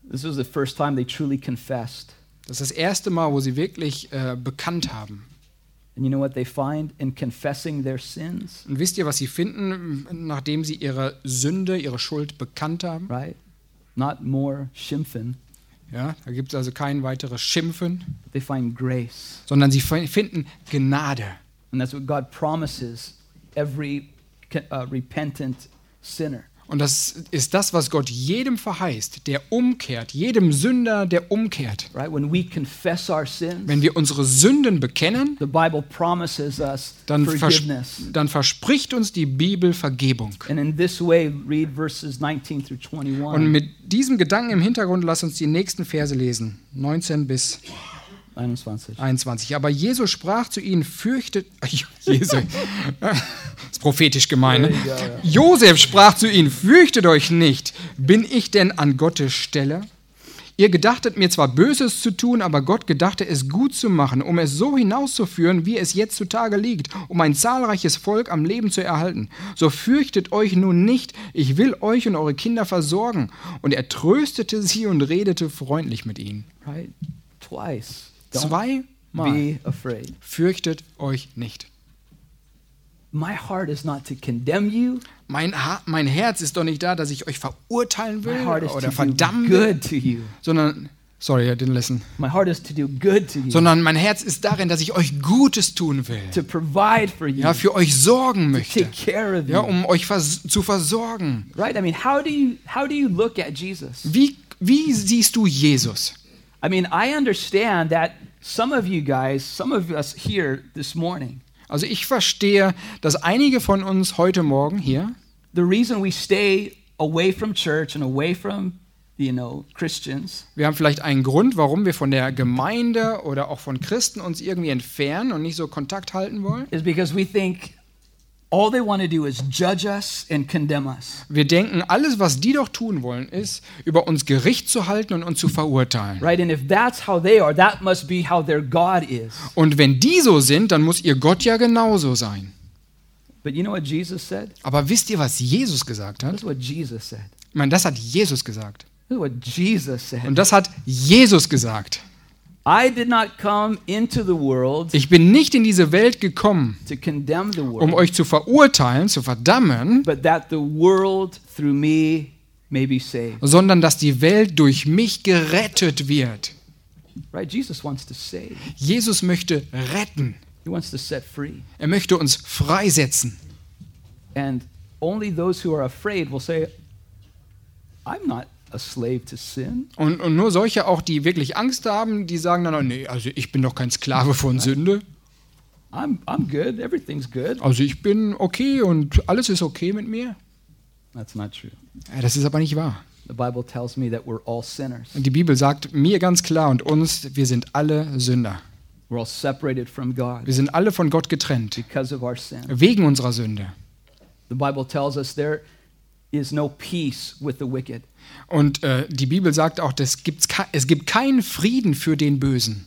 S1: This was the first time they truly confessed.
S2: Das ist das erste Mal, wo sie wirklich äh, bekannt haben.
S1: And you know what they find in confessing their sins?
S2: Und wisst ihr, was sie finden, nachdem sie ihre Sünde, ihre Schuld bekannt haben?
S1: Right? Not more schimpfen.
S2: Ja, da gibt es also kein weiteres Schimpfen,
S1: They find grace.
S2: sondern sie finden Gnade.
S1: And that's what God promises every uh, repentant sinner.
S2: Und das ist das, was Gott jedem verheißt, der umkehrt, jedem Sünder, der umkehrt.
S1: Right? When we confess our sins,
S2: Wenn wir unsere Sünden bekennen,
S1: the Bible promises us
S2: dann, vers
S1: forgiveness.
S2: dann verspricht uns die Bibel Vergebung.
S1: And in this way, read verses nineteen through
S2: Und
S1: twenty-one.
S2: mit diesem Gedanken im Hintergrund, lass uns die nächsten Verse lesen, neunzehn bis
S1: einundzwanzig.
S2: einundzwanzig. Aber Jesus sprach zu ihnen, fürchtet, Jesu, das ist prophetisch gemein, ne?
S1: Ja, ja.
S2: Josef sprach zu ihnen, fürchtet euch nicht, bin ich denn an Gottes Stelle? Ihr gedachtet mir zwar Böses zu tun, aber Gott gedachte es gut zu machen, um es so hinauszuführen, wie es jetzt zutage liegt, um ein zahlreiches Volk am Leben zu erhalten. So fürchtet euch nun nicht, ich will euch und eure Kinder versorgen. Und er tröstete sie und redete freundlich mit ihnen.
S1: Right? Twice. Don't
S2: Zweimal.
S1: be afraid.
S2: Fürchtet euch nicht.
S1: My heart is not to condemn you.
S2: Mein, ha mein Herz ist doch nicht da, dass ich euch verurteilen will
S1: My heart is
S2: oder
S1: to do
S2: verdammen will,
S1: good to you.
S2: sondern, sorry, I didn't listen,
S1: My heart is to do good to you.
S2: sondern mein Herz ist darin, dass ich euch Gutes tun will,
S1: To provide for you.
S2: ja, für euch sorgen
S1: to
S2: möchte,
S1: take care of you.
S2: ja, um euch vers zu versorgen.
S1: Right? I mean, how do you how do you look at Jesus?
S2: Wie, wie siehst du Jesus?
S1: I mean, I understand that some of you guys, some of us here this morning,
S2: Also ich verstehe, dass einige von uns heute Morgen hier,
S1: the reason we stay away from church and away from, you know, Christians
S2: wir haben vielleicht einen Grund, warum wir von der Gemeinde oder auch von Christen uns irgendwie entfernen und nicht so Kontakt halten wollen.
S1: is because we think all they want to do is judge us and condemn us.
S2: Wir denken, alles, was die doch tun wollen, ist, über uns Gericht zu halten und uns zu verurteilen.
S1: Right? And if that's how they are, that must be how their God is.
S2: Und wenn die so sind, dann muss ihr Gott ja genauso sein.
S1: But you know what Jesus said?
S2: Aber wisst ihr, was Jesus gesagt hat?
S1: That's what Jesus said.
S2: Ich meine, das hat Jesus gesagt.
S1: This is what Jesus said.
S2: Und das hat Jesus gesagt.
S1: I did not come into the world
S2: Ich bin nicht in diese Welt gekommen,
S1: to condemn the
S2: um
S1: world,
S2: euch zu verurteilen, zu verdammen,
S1: but that the world through me may be saved.
S2: sondern dass die Welt durch mich gerettet wird.
S1: Right? Jesus wants to save.
S2: Jesus möchte retten.
S1: He wants to set free.
S2: Er möchte uns freisetzen.
S1: And only those who are afraid will say, I'm not a slave to sin.
S2: Und, und nur solche auch, die wirklich Angst haben, die sagen dann, nee, also ich bin doch kein Sklave von Sünde.
S1: I'm, I'm good. Everything's good.
S2: Also ich bin okay und alles ist okay mit mir.
S1: That's not true.
S2: Ja, das ist aber nicht wahr.
S1: The Bible tells me that we're all sinners.
S2: Und die Bibel sagt mir ganz klar und uns, wir sind alle Sünder.
S1: We're all separated from God
S2: Wir sind alle von Gott getrennt,
S1: because of our sin.
S2: wegen unserer Sünde.
S1: The Bible tells us there is no peace with the wicked.
S2: Und äh, die Bibel sagt auch, das gibt's ke- es gibt keinen Frieden für den Bösen.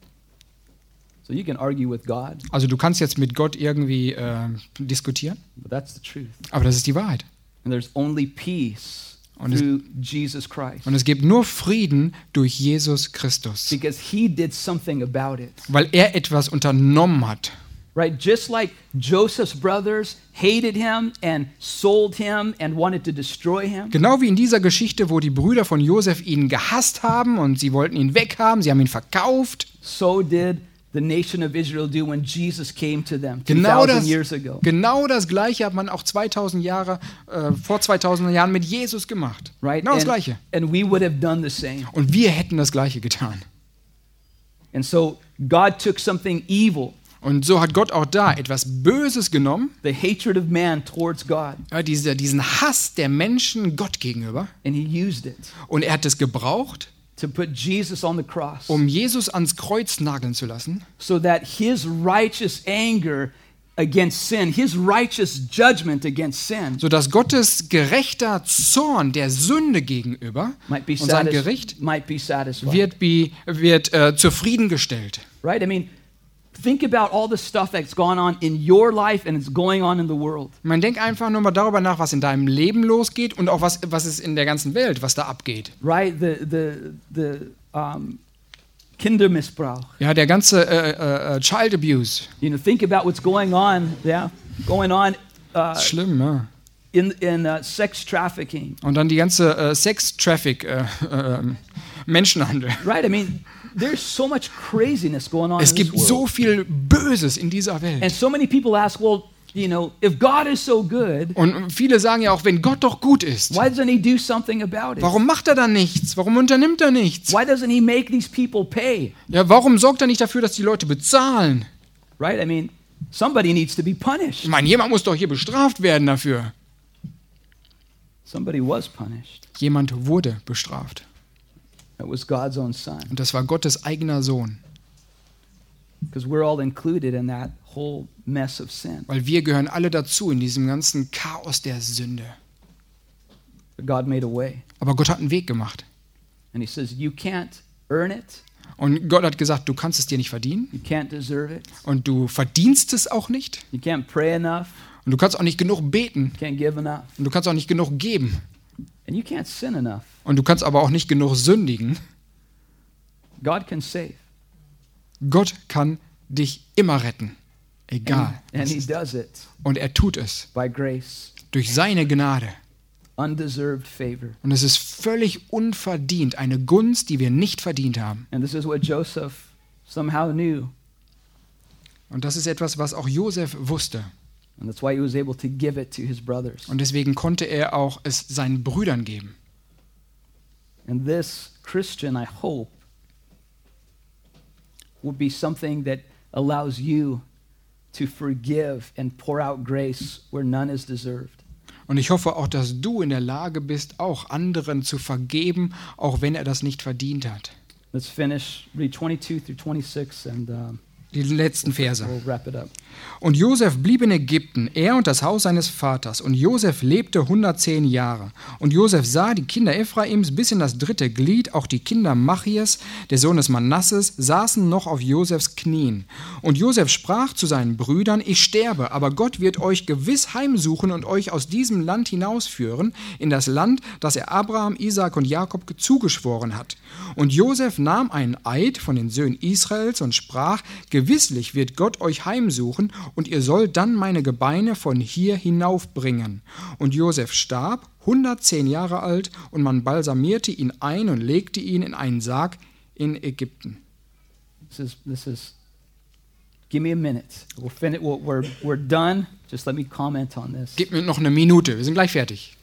S1: So you can argue with God,
S2: Also du kannst jetzt mit Gott irgendwie äh, diskutieren,
S1: but that's the truth.
S2: aber das ist die Wahrheit.
S1: And there's only peace
S2: Und es-
S1: through Jesus Christ.
S2: Und es gibt nur Frieden durch Jesus Christus,
S1: Because he did something about it.
S2: weil er etwas unternommen hat.
S1: Right? Just like Joseph's brothers hated him and sold him and wanted to destroy him.
S2: Genau wie in dieser Geschichte, wo die Brüder von Josef ihn gehasst haben und sie wollten ihn weghaben, sie haben ihn verkauft.
S1: So did the nation of Israel do when Jesus came to them
S2: Genau
S1: two thousand
S2: das,
S1: years ago.
S2: genau das Gleiche hat man auch zweitausend Jahre, äh, vor zweitausend Jahren mit Jesus gemacht.
S1: Right?
S2: Genau das
S1: And,
S2: Gleiche.
S1: and we would have done the same.
S2: Und wir hätten das Gleiche getan.
S1: And so God took something evil,
S2: Und so hat Gott auch da etwas Böses genommen,
S1: the hatred of man towards God,
S2: ja, diese, diesen Hass der Menschen Gott gegenüber,
S1: and he used it
S2: und er hat es gebraucht,
S1: to put Jesus on the cross
S2: um Jesus ans Kreuz nageln zu lassen,
S1: so that his righteous anger against sin, his righteous judgment against sin
S2: sodass Gottes gerechter Zorn der Sünde gegenüber
S1: might be,
S2: und sein
S1: satis-
S2: Gericht
S1: might be satisfied.
S2: wird, be, wird äh, zufriedengestellt.
S1: Right? I mean, think about all the stuff that's gone on in your life and it's going on in the world.
S2: Man denkt einfach nur mal darüber nach, was in deinem Leben losgeht und auch was, was ist in der ganzen Welt, was da abgeht.
S1: Right? The the the um, Kindermissbrauch.
S2: Ja, der ganze äh, äh, Child Abuse.
S1: You know, think about what's going on, yeah, going on uh,
S2: Das ist schlimm, ja.
S1: in in uh, sex trafficking.
S2: Und dann die ganze äh, Sex-Traffic, äh, äh, Menschenhandel.
S1: Right? I mean, there's so much craziness going on
S2: Es
S1: in this
S2: gibt
S1: world.
S2: so viel Böses in dieser
S1: And
S2: Welt.
S1: so many people ask, well, you know, if God is so good,
S2: Und viele sagen ja auch, wenn Gott doch gut ist,
S1: why doesn't he do something about it?
S2: warum macht er dann nichts? Warum unternimmt er nichts?
S1: Why doesn't he make these people pay?
S2: Ja, warum sorgt er nicht dafür, dass die Leute bezahlen?
S1: Right? I mean, somebody needs to be
S2: Ich
S1: punished.
S2: meine, jemand muss doch hier bestraft werden dafür.
S1: Somebody was punished.
S2: Jemand wurde bestraft.
S1: That was God's own son.
S2: Und das war Gottes eigener Sohn.
S1: Because we're all included in that whole mess of sin.
S2: Weil wir gehören alle dazu in diesem ganzen Chaos der Sünde.
S1: But God made a way.
S2: Aber Gott hat einen Weg gemacht.
S1: And he says, you can't earn it.
S2: Und Gott hat gesagt, du kannst es dir nicht verdienen.
S1: You can't deserve it.
S2: Und du verdienst es auch nicht.
S1: You can't pray enough.
S2: Und du kannst auch nicht genug beten.
S1: You can't give enough.
S2: Und du kannst auch nicht genug geben.
S1: And you can't sin enough.
S2: Und du kannst aber auch nicht genug sündigen.
S1: God can save.
S2: Gott kann dich immer retten. Egal.
S1: And, and
S2: was
S1: he
S2: ist.
S1: does it
S2: Und er tut es
S1: by grace.
S2: durch seine Gnade.
S1: Undeserved favor.
S2: Und es ist völlig unverdient, eine Gunst, die wir nicht verdient haben.
S1: And this is what Joseph somehow knew.
S2: Und das ist etwas, was auch Josef wusste.
S1: And that's why he was able to give it to his brothers.
S2: Und deswegen konnte er auch es seinen Brüdern geben.
S1: And this, Christian, I hope, will be something that allows you to forgive and pour out grace where none is deserved.
S2: Und ich hoffe auch, dass du in der Lage bist, auch anderen zu vergeben, auch wenn er das nicht verdient hat.
S1: Let's finish, read twenty-two through twenty-six, and um,
S2: Die letzten Verse.
S1: we'll wrap it up.
S2: Und Josef blieb in Ägypten, er und das Haus seines Vaters. Und Josef lebte hundertzehn Jahre. Und Josef sah die Kinder Ephraims bis in das dritte Glied, auch die Kinder Machias, der Sohn des Manasses, saßen noch auf Josefs Knien. Und Josef sprach zu seinen Brüdern, ich sterbe, aber Gott wird euch gewiss heimsuchen und euch aus diesem Land hinausführen, in das Land, das er Abraham, Isaak und Jakob zugeschworen hat. Und Josef nahm einen Eid von den Söhnen Israels und sprach, gewisslich wird Gott euch heimsuchen, und ihr sollt dann meine Gebeine von hier hinaufbringen. Und Josef starb, hundertzehn Jahre alt, und man balsamierte ihn ein und legte ihn in einen Sarg in Ägypten.
S1: This is, this is, give me a minute. We'll finish, we'll, we're, we're done. Just let me comment on this.
S2: Gib mir noch eine Minute, wir sind gleich fertig.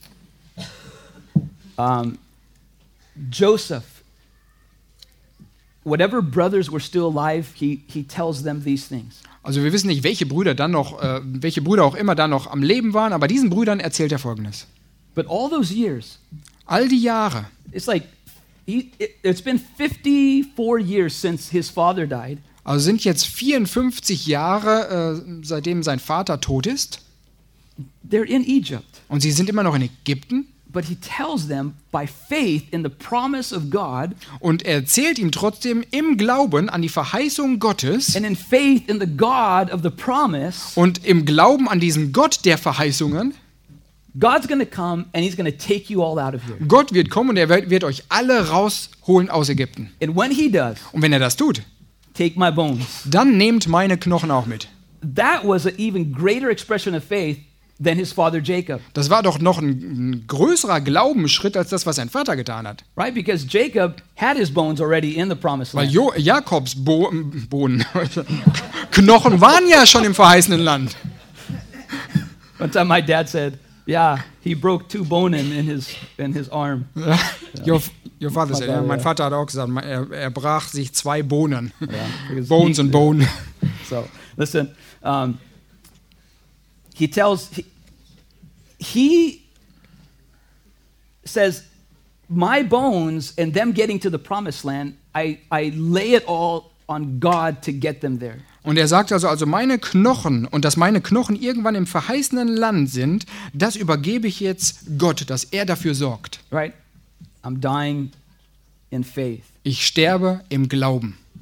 S1: Um, Joseph, whatever brothers were still alive, he, he tells them these things.
S2: Also wir wissen nicht, welche Brüder dann noch, äh, welche Brüder auch immer dann noch am Leben waren, aber diesen Brüdern erzählt er Folgendes.
S1: But all those years,
S2: All die Jahre,
S1: it's like, he, it, it's been fifty-four years since his father died.
S2: also sind jetzt vierundfünfzig Jahre, äh, seitdem sein Vater tot ist,
S1: They're in Egypt.
S2: und sie sind immer noch in Ägypten.
S1: But he tells them by faith in the promise of God
S2: Und er erzählt ihm trotzdem im Glauben an die Verheißung Gottes
S1: and in faith in the God of the promise,
S2: und im Glauben an diesen Gott der Verheißungen.
S1: God's going to come and he's going to take you all out of here.
S2: Gott wird kommen und er wird, wird euch alle rausholen aus Ägypten.
S1: And when he does,
S2: Und wenn er das tut,
S1: take my bones.
S2: dann nehmt meine Knochen auch mit.
S1: That was an even greater expression of faith than his father Jacob,
S2: Das war doch noch ein, ein größerer Glaubensschritt als das, was sein Vater getan hat.
S1: right? Because Jacob had his bones already in the promised
S2: Weil
S1: land.
S2: jo Jakobs Bo Bohnen, Knochen waren ja schon im verheißenen Land.
S1: One time my dad said, yeah, he broke two bones in his in his arm.
S2: Your, your father said,
S1: Vater,
S2: ja, mein
S1: ja.
S2: Vater hat auch gesagt, er, er brach sich zwei Bohnen.
S1: Yeah, because
S2: Bones
S1: he-
S2: und Bohnen.
S1: So listen, um, he tells he, he says, my bones and them getting to the promised land, I, I lay it all on God to get them there.
S2: Und er sagt also, also meine Knochen und dass meine Knochen irgendwann im verheißenen Land sind, das übergebe ich jetzt Gott, dass er dafür sorgt.
S1: Right? I'm dying in faith.
S2: Ich sterbe im Glauben.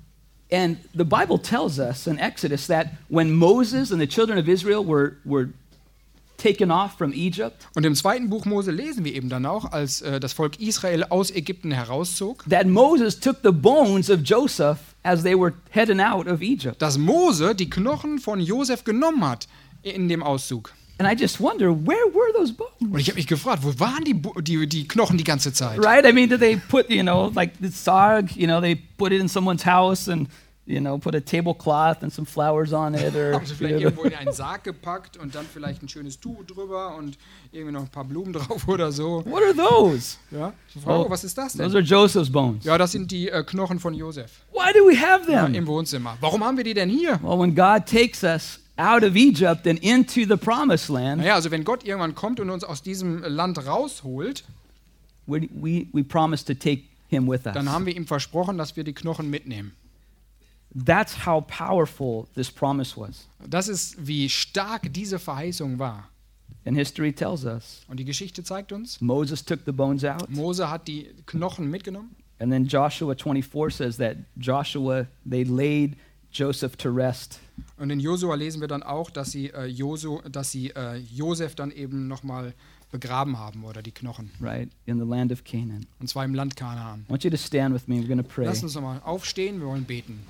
S1: And the Bible tells us in Exodus that when Moses and the children of Israel were, were taken off from Egypt,
S2: Und im zweiten Buch Mose lesen wir eben dann auch, als äh, das Volk Israel aus Ägypten herauszog,
S1: that Moses took the bones of Joseph as they were heading out of Egypt.
S2: dass Mose die Knochen von Josef genommen hat in dem Auszug.
S1: And I just wonder, where were those bones?
S2: Und ich habe mich gefragt, wo waren die, Bu- die, die Knochen die ganze Zeit?
S1: Right? I mean, did they put, you know, like the sarg, you know, they put it in someone's house and, you know, put a tablecloth and some flowers on it or
S2: Haben sie vielleicht irgendwo in einen Sarg gepackt und dann vielleicht ein schönes Tuch drüber und irgendwie noch ein paar Blumen drauf oder so.
S1: what are those?
S2: Ja? Ich frage,
S1: Oh,
S2: oh, was ist das
S1: Those
S2: denn?
S1: are Joseph's bones.
S2: Ja, das sind die äh, Knochen von Josef
S1: Why do we have
S2: ja,
S1: them?
S2: im Wohnzimmer. Warum haben wir die denn hier?
S1: Well, when God takes us out of Egypt and into the promised land,
S2: Naja, also wenn Gott irgendwann kommt und uns aus diesem Land rausholt,
S1: we, we, we promise to take him with us.
S2: dann haben wir ihm versprochen, dass wir die Knochen mitnehmen.
S1: That's how powerful this promise was.
S2: Das ist, wie stark diese Verheißung war.
S1: And history tells us
S2: Und die Geschichte zeigt uns,
S1: Moses took the bones out,
S2: Mose hat die Knochen mitgenommen.
S1: and then Joshua twenty-four says that Joshua, they laid Joseph to rest.
S2: Und in Josua lesen wir dann auch, dass sie, äh, Josu, dass sie äh, Josef dann eben nochmal begraben haben, oder die Knochen.
S1: Right, in the land of Canaan.
S2: Und zwar im Land Kanaan.
S1: I want you to stand with me. We're going to pray.
S2: Lass uns nochmal aufstehen, wir wollen beten.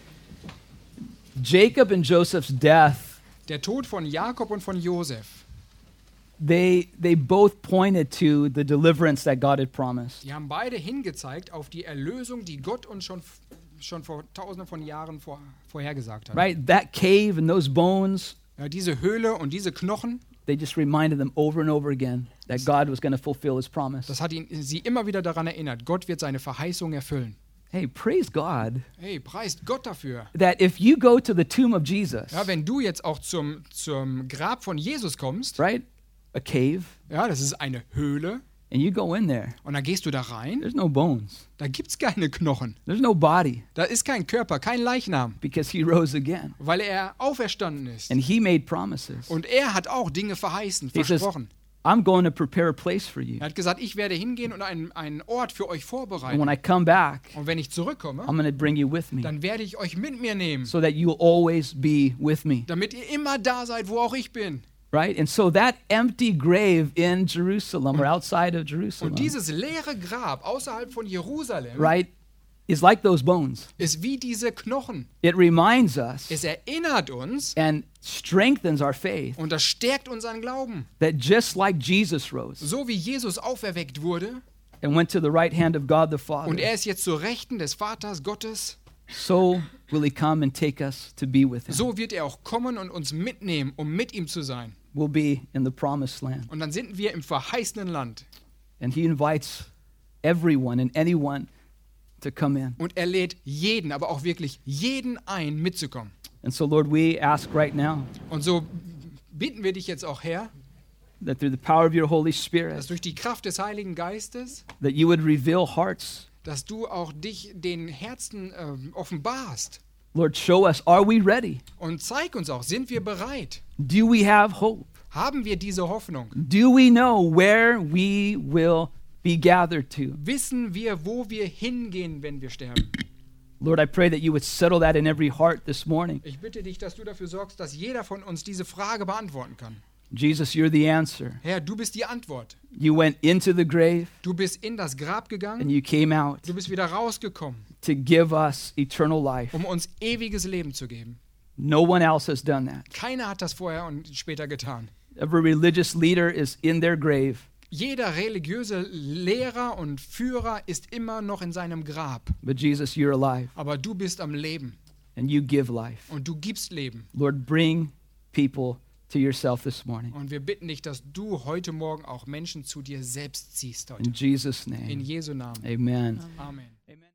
S1: Jacob and Joseph's death,
S2: Der Tod von Jakob und von Josef,
S1: they, they both pointed to the deliverance that God had promised.
S2: die haben beide hingezeigt auf die Erlösung, die Gott uns schon, schon vor tausenden von Jahren vor, vorhergesagt hat.
S1: Right, that cave and those bones,
S2: Ja, diese Höhle und diese Knochen,
S1: they just reminded them over and over again that God was going to fulfill his promise.
S2: das hat ihn, sie immer wieder daran erinnert, Gott wird seine Verheißung erfüllen.
S1: Hey, praise God
S2: Hey, preist Gott dafür.
S1: that if you go to the tomb of Jesus,
S2: Ja, wenn du jetzt auch zum, zum Grab von Jesus kommst,
S1: right, a cave,
S2: ja, das ist eine Höhle,
S1: and you go in there,
S2: und dann gehst du da rein,
S1: there's no bones,
S2: da gibt es keine Knochen.
S1: there's no body,
S2: Da ist kein Körper, kein Leichnam,
S1: because he rose again.
S2: weil er auferstanden ist.
S1: And he made promises.
S2: Und er hat auch Dinge verheißen,
S1: He says,
S2: versprochen.
S1: I'm going to prepare a place for you.
S2: Er hat gesagt, ich werde hingehen und einen, einen Ort für euch
S1: And
S2: vorbereiten.
S1: when I come back,
S2: Und wenn ich zurückkomme,
S1: I'm going to bring you with me
S2: dann werde ich euch mit mir nehmen,
S1: so that you'll always be with me.
S2: damit ihr immer da seid, wo auch ich bin.
S1: Right? And so that empty grave in Jerusalem or outside of Jerusalem,
S2: Und dieses leere Grab außerhalb von Jerusalem
S1: right, is like those bones.
S2: ist wie diese Knochen.
S1: It reminds us
S2: Es erinnert uns
S1: and strengthens our faith
S2: und das stärkt unseren Glauben.
S1: that just like Jesus rose
S2: So wie Jesus auferweckt wurde
S1: and went to the right hand of God the Father,
S2: und er ist jetzt zur Rechten des Vaters Gottes,
S1: so will he come and take us to be with him.
S2: so wird er auch kommen und uns mitnehmen, um mit ihm zu sein.
S1: We'll be in the promised land.
S2: Und dann sind wir im verheißenen Land.
S1: And he invites everyone and anyone to come in.
S2: Und er lädt jeden, aber auch wirklich jeden ein, mitzukommen.
S1: And so, Lord, we ask right now
S2: Und so bitten wir dich jetzt auch, Herr,
S1: that through the power of your Holy
S2: dass
S1: Spirit,
S2: durch die Kraft des Heiligen Geistes,
S1: that you would reveal hearts.
S2: dass du auch dich den Herzen ähm, offenbarst.
S1: Lord, show us, are we ready?
S2: Und zeig uns auch, sind wir bereit?
S1: Do we have hope?
S2: Haben wir diese Hoffnung?
S1: Do we know where we will be gathered to?
S2: Wissen wir, wo wir hingehen, wenn wir sterben?
S1: Lord, I pray that you would settle that in every heart this morning.
S2: Ich bitte dich, dass du dafür sorgst, dass jeder von uns diese Frage beantworten kann.
S1: Jesus, you're the answer.
S2: Herr, du bist die Antwort.
S1: You went into the grave
S2: Du bist in das Grab
S1: and
S2: gegangen,
S1: you came out
S2: du bist wieder rausgekommen,
S1: to give us eternal life.
S2: um uns ewiges Leben zu geben.
S1: No one else has done that.
S2: Keiner hat das vorher und später getan.
S1: Every religious leader is in their grave,
S2: Jeder religiöse Lehrer und Führer ist immer noch in seinem Grab.
S1: but Jesus, you're alive
S2: Aber du bist am Leben
S1: and you give life.
S2: und du gibst Leben.
S1: Lord, bring people to yourself this morning.
S2: Und wir bitten dich, dass du heute Morgen auch Menschen zu dir selbst ziehst heute.
S1: In Jesus'
S2: In
S1: name,
S2: Jesu Namen.
S1: amen.
S2: Amen.
S1: Amen.